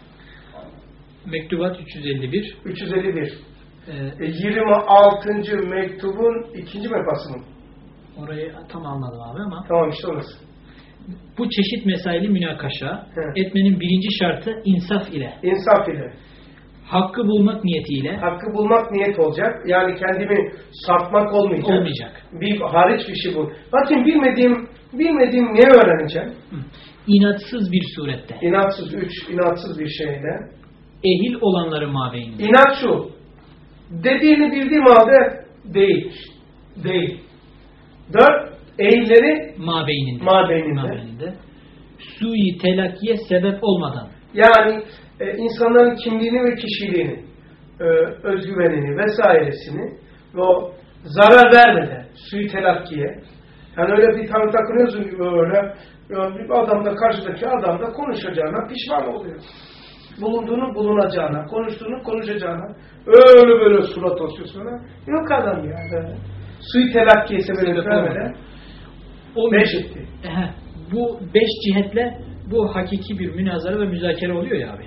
B: Mektubat üç yüz elli bir.
A: üç yüz elli bir.
B: Ee,
A: yirmi altıncı mektubun ikinci mefası mı?
B: Orayı tam almadım abi ama.
A: Tamam işte orası.
B: Bu çeşit mesaili münakaşa
A: He.
B: etmenin birinci şartı insaf ile.
A: İnsaf ile.
B: Hakkı bulmak niyetiyle.
A: Hakkı bulmak niyet olacak. Yani kendimi satmak olmayacak.
B: Olmayacak.
A: Bir hariç bir şey bu. Bakın bilmediğim bilmediğim ne öğreneceğim?
B: Hı. İnatsız bir surette.
A: İnatsız üç, inatsız bir şeyle.
B: Ehil olanların mabeyinde.
A: İnat şu. Dediğini bildiğim halde değil. Değil. Dört, ehilleri
B: mabeyninde.
A: Mabeyninde.
B: mabeyninde. Sui telakkiye sebep olmadan.
A: Yani e, insanların kimliğini ve kişiliğini, e, özgüvenini vesairesini ve o zarar vermeden sui telakkiye. Yani öyle bir tane takılıyorsun gibi öyle. Bir adam da karşıdaki adam da konuşacağına pişman oluyor. Bulunduğunu bulunacağına, konuştuğunu konuşacağına öyle böyle surat asıyor sonra. Yok adam yani. Sui telakkiye sebep vermeden
B: o
A: beş etti.
B: Bu beş cihetle bu hakiki bir münazara ve müzakere oluyor ya abi.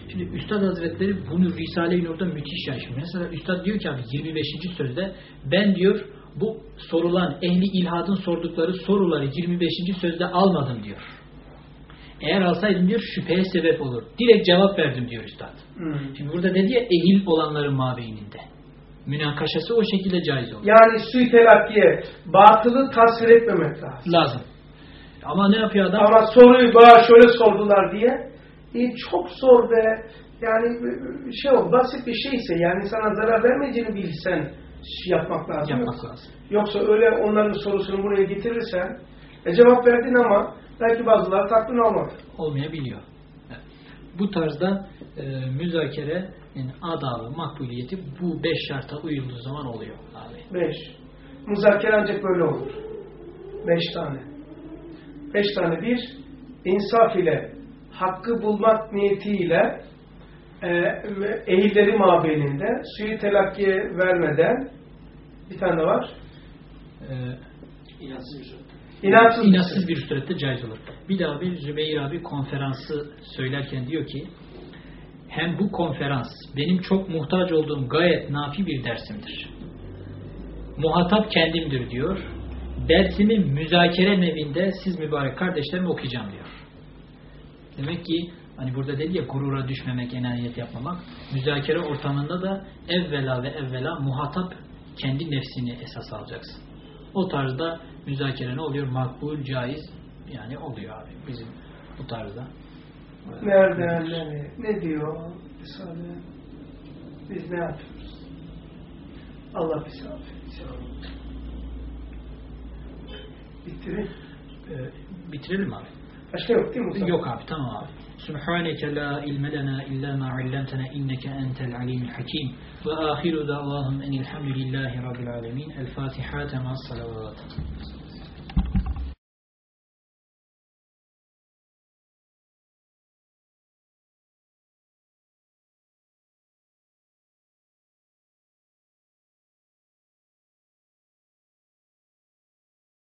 B: Şimdi Üstad Hazretleri bunu Risale-i Nur'da müthiş yaşıyor. Mesela Üstad diyor ki abi yirmi beşinci sözde ben diyor bu sorulan ehli ilhadın sordukları soruları yirmi beşinci sözde almadım diyor. Eğer alsaydım diyor şüpheye sebep olur. Direkt cevap verdim diyor Üstad. Hmm. Şimdi burada dedi ya ehil olanların mabeyninde. Münakaşası o şekilde caiz olur.
A: Yani sui telakkiye batılı tasvir etmemek lazım.
B: Lazım. Ama ne yapıyor adam?
A: Ama soruyu bana şöyle sordular diye e, çok zor ve yani şey o basit bir şeyse yani sana zarar vermeyeceğini bilsen yapmak lazım.
B: Yapmak
A: yoksa.
B: lazım.
A: Yoksa öyle onların sorusunu buraya getirirsen e, cevap verdin ama belki bazıları tatmin olmaz.
B: Olmayabiliyor. Evet. Bu tarzda e, müzakere yani adabı, makbuliyeti bu beş şarta uyulduğu zaman oluyor abi.
A: Beş. Müzakere ancak böyle olur. Beş tane. Beş tane. Bir, insaf ile, hakkı bulmak niyetiyle e, ehilleri mabeyninde suyu telakkiye vermeden bir tane var.
B: Ee,
E: İnatsız bir şey.
A: İnatsız,
B: İnatsız bir surette caiz olur. Bir daha bir Zübeyir abi konferansı söylerken diyor ki hem bu konferans benim çok muhtaç olduğum gayet nafi bir dersimdir. Muhatap kendimdir diyor. Dersimi müzakere nevinde siz mübarek kardeşlerime okuyacağım diyor. Demek ki hani burada dedi ya gurura düşmemek, enaniyet yapmamak. Müzakere ortamında da evvela ve evvela muhatap kendi nefsini esas alacaksın. O tarzda müzakere ne oluyor? Makbul, caiz yani oluyor abi bizim bu tarzda.
A: Nereden ne, ne diyor? Müsaade. Biz ne yapıyoruz? Allah bizi affetsin. Bitirin.
B: Ee, bitirelim abi.
A: Başka yok değil mi?
B: Yok abi tamam abi. Subhaneke la ilme lena illa ma allamtena inneke entel alimul hakim ve ahiru davahum enilhamdülillahi rabbil alemin. El Fatiha tema salavat.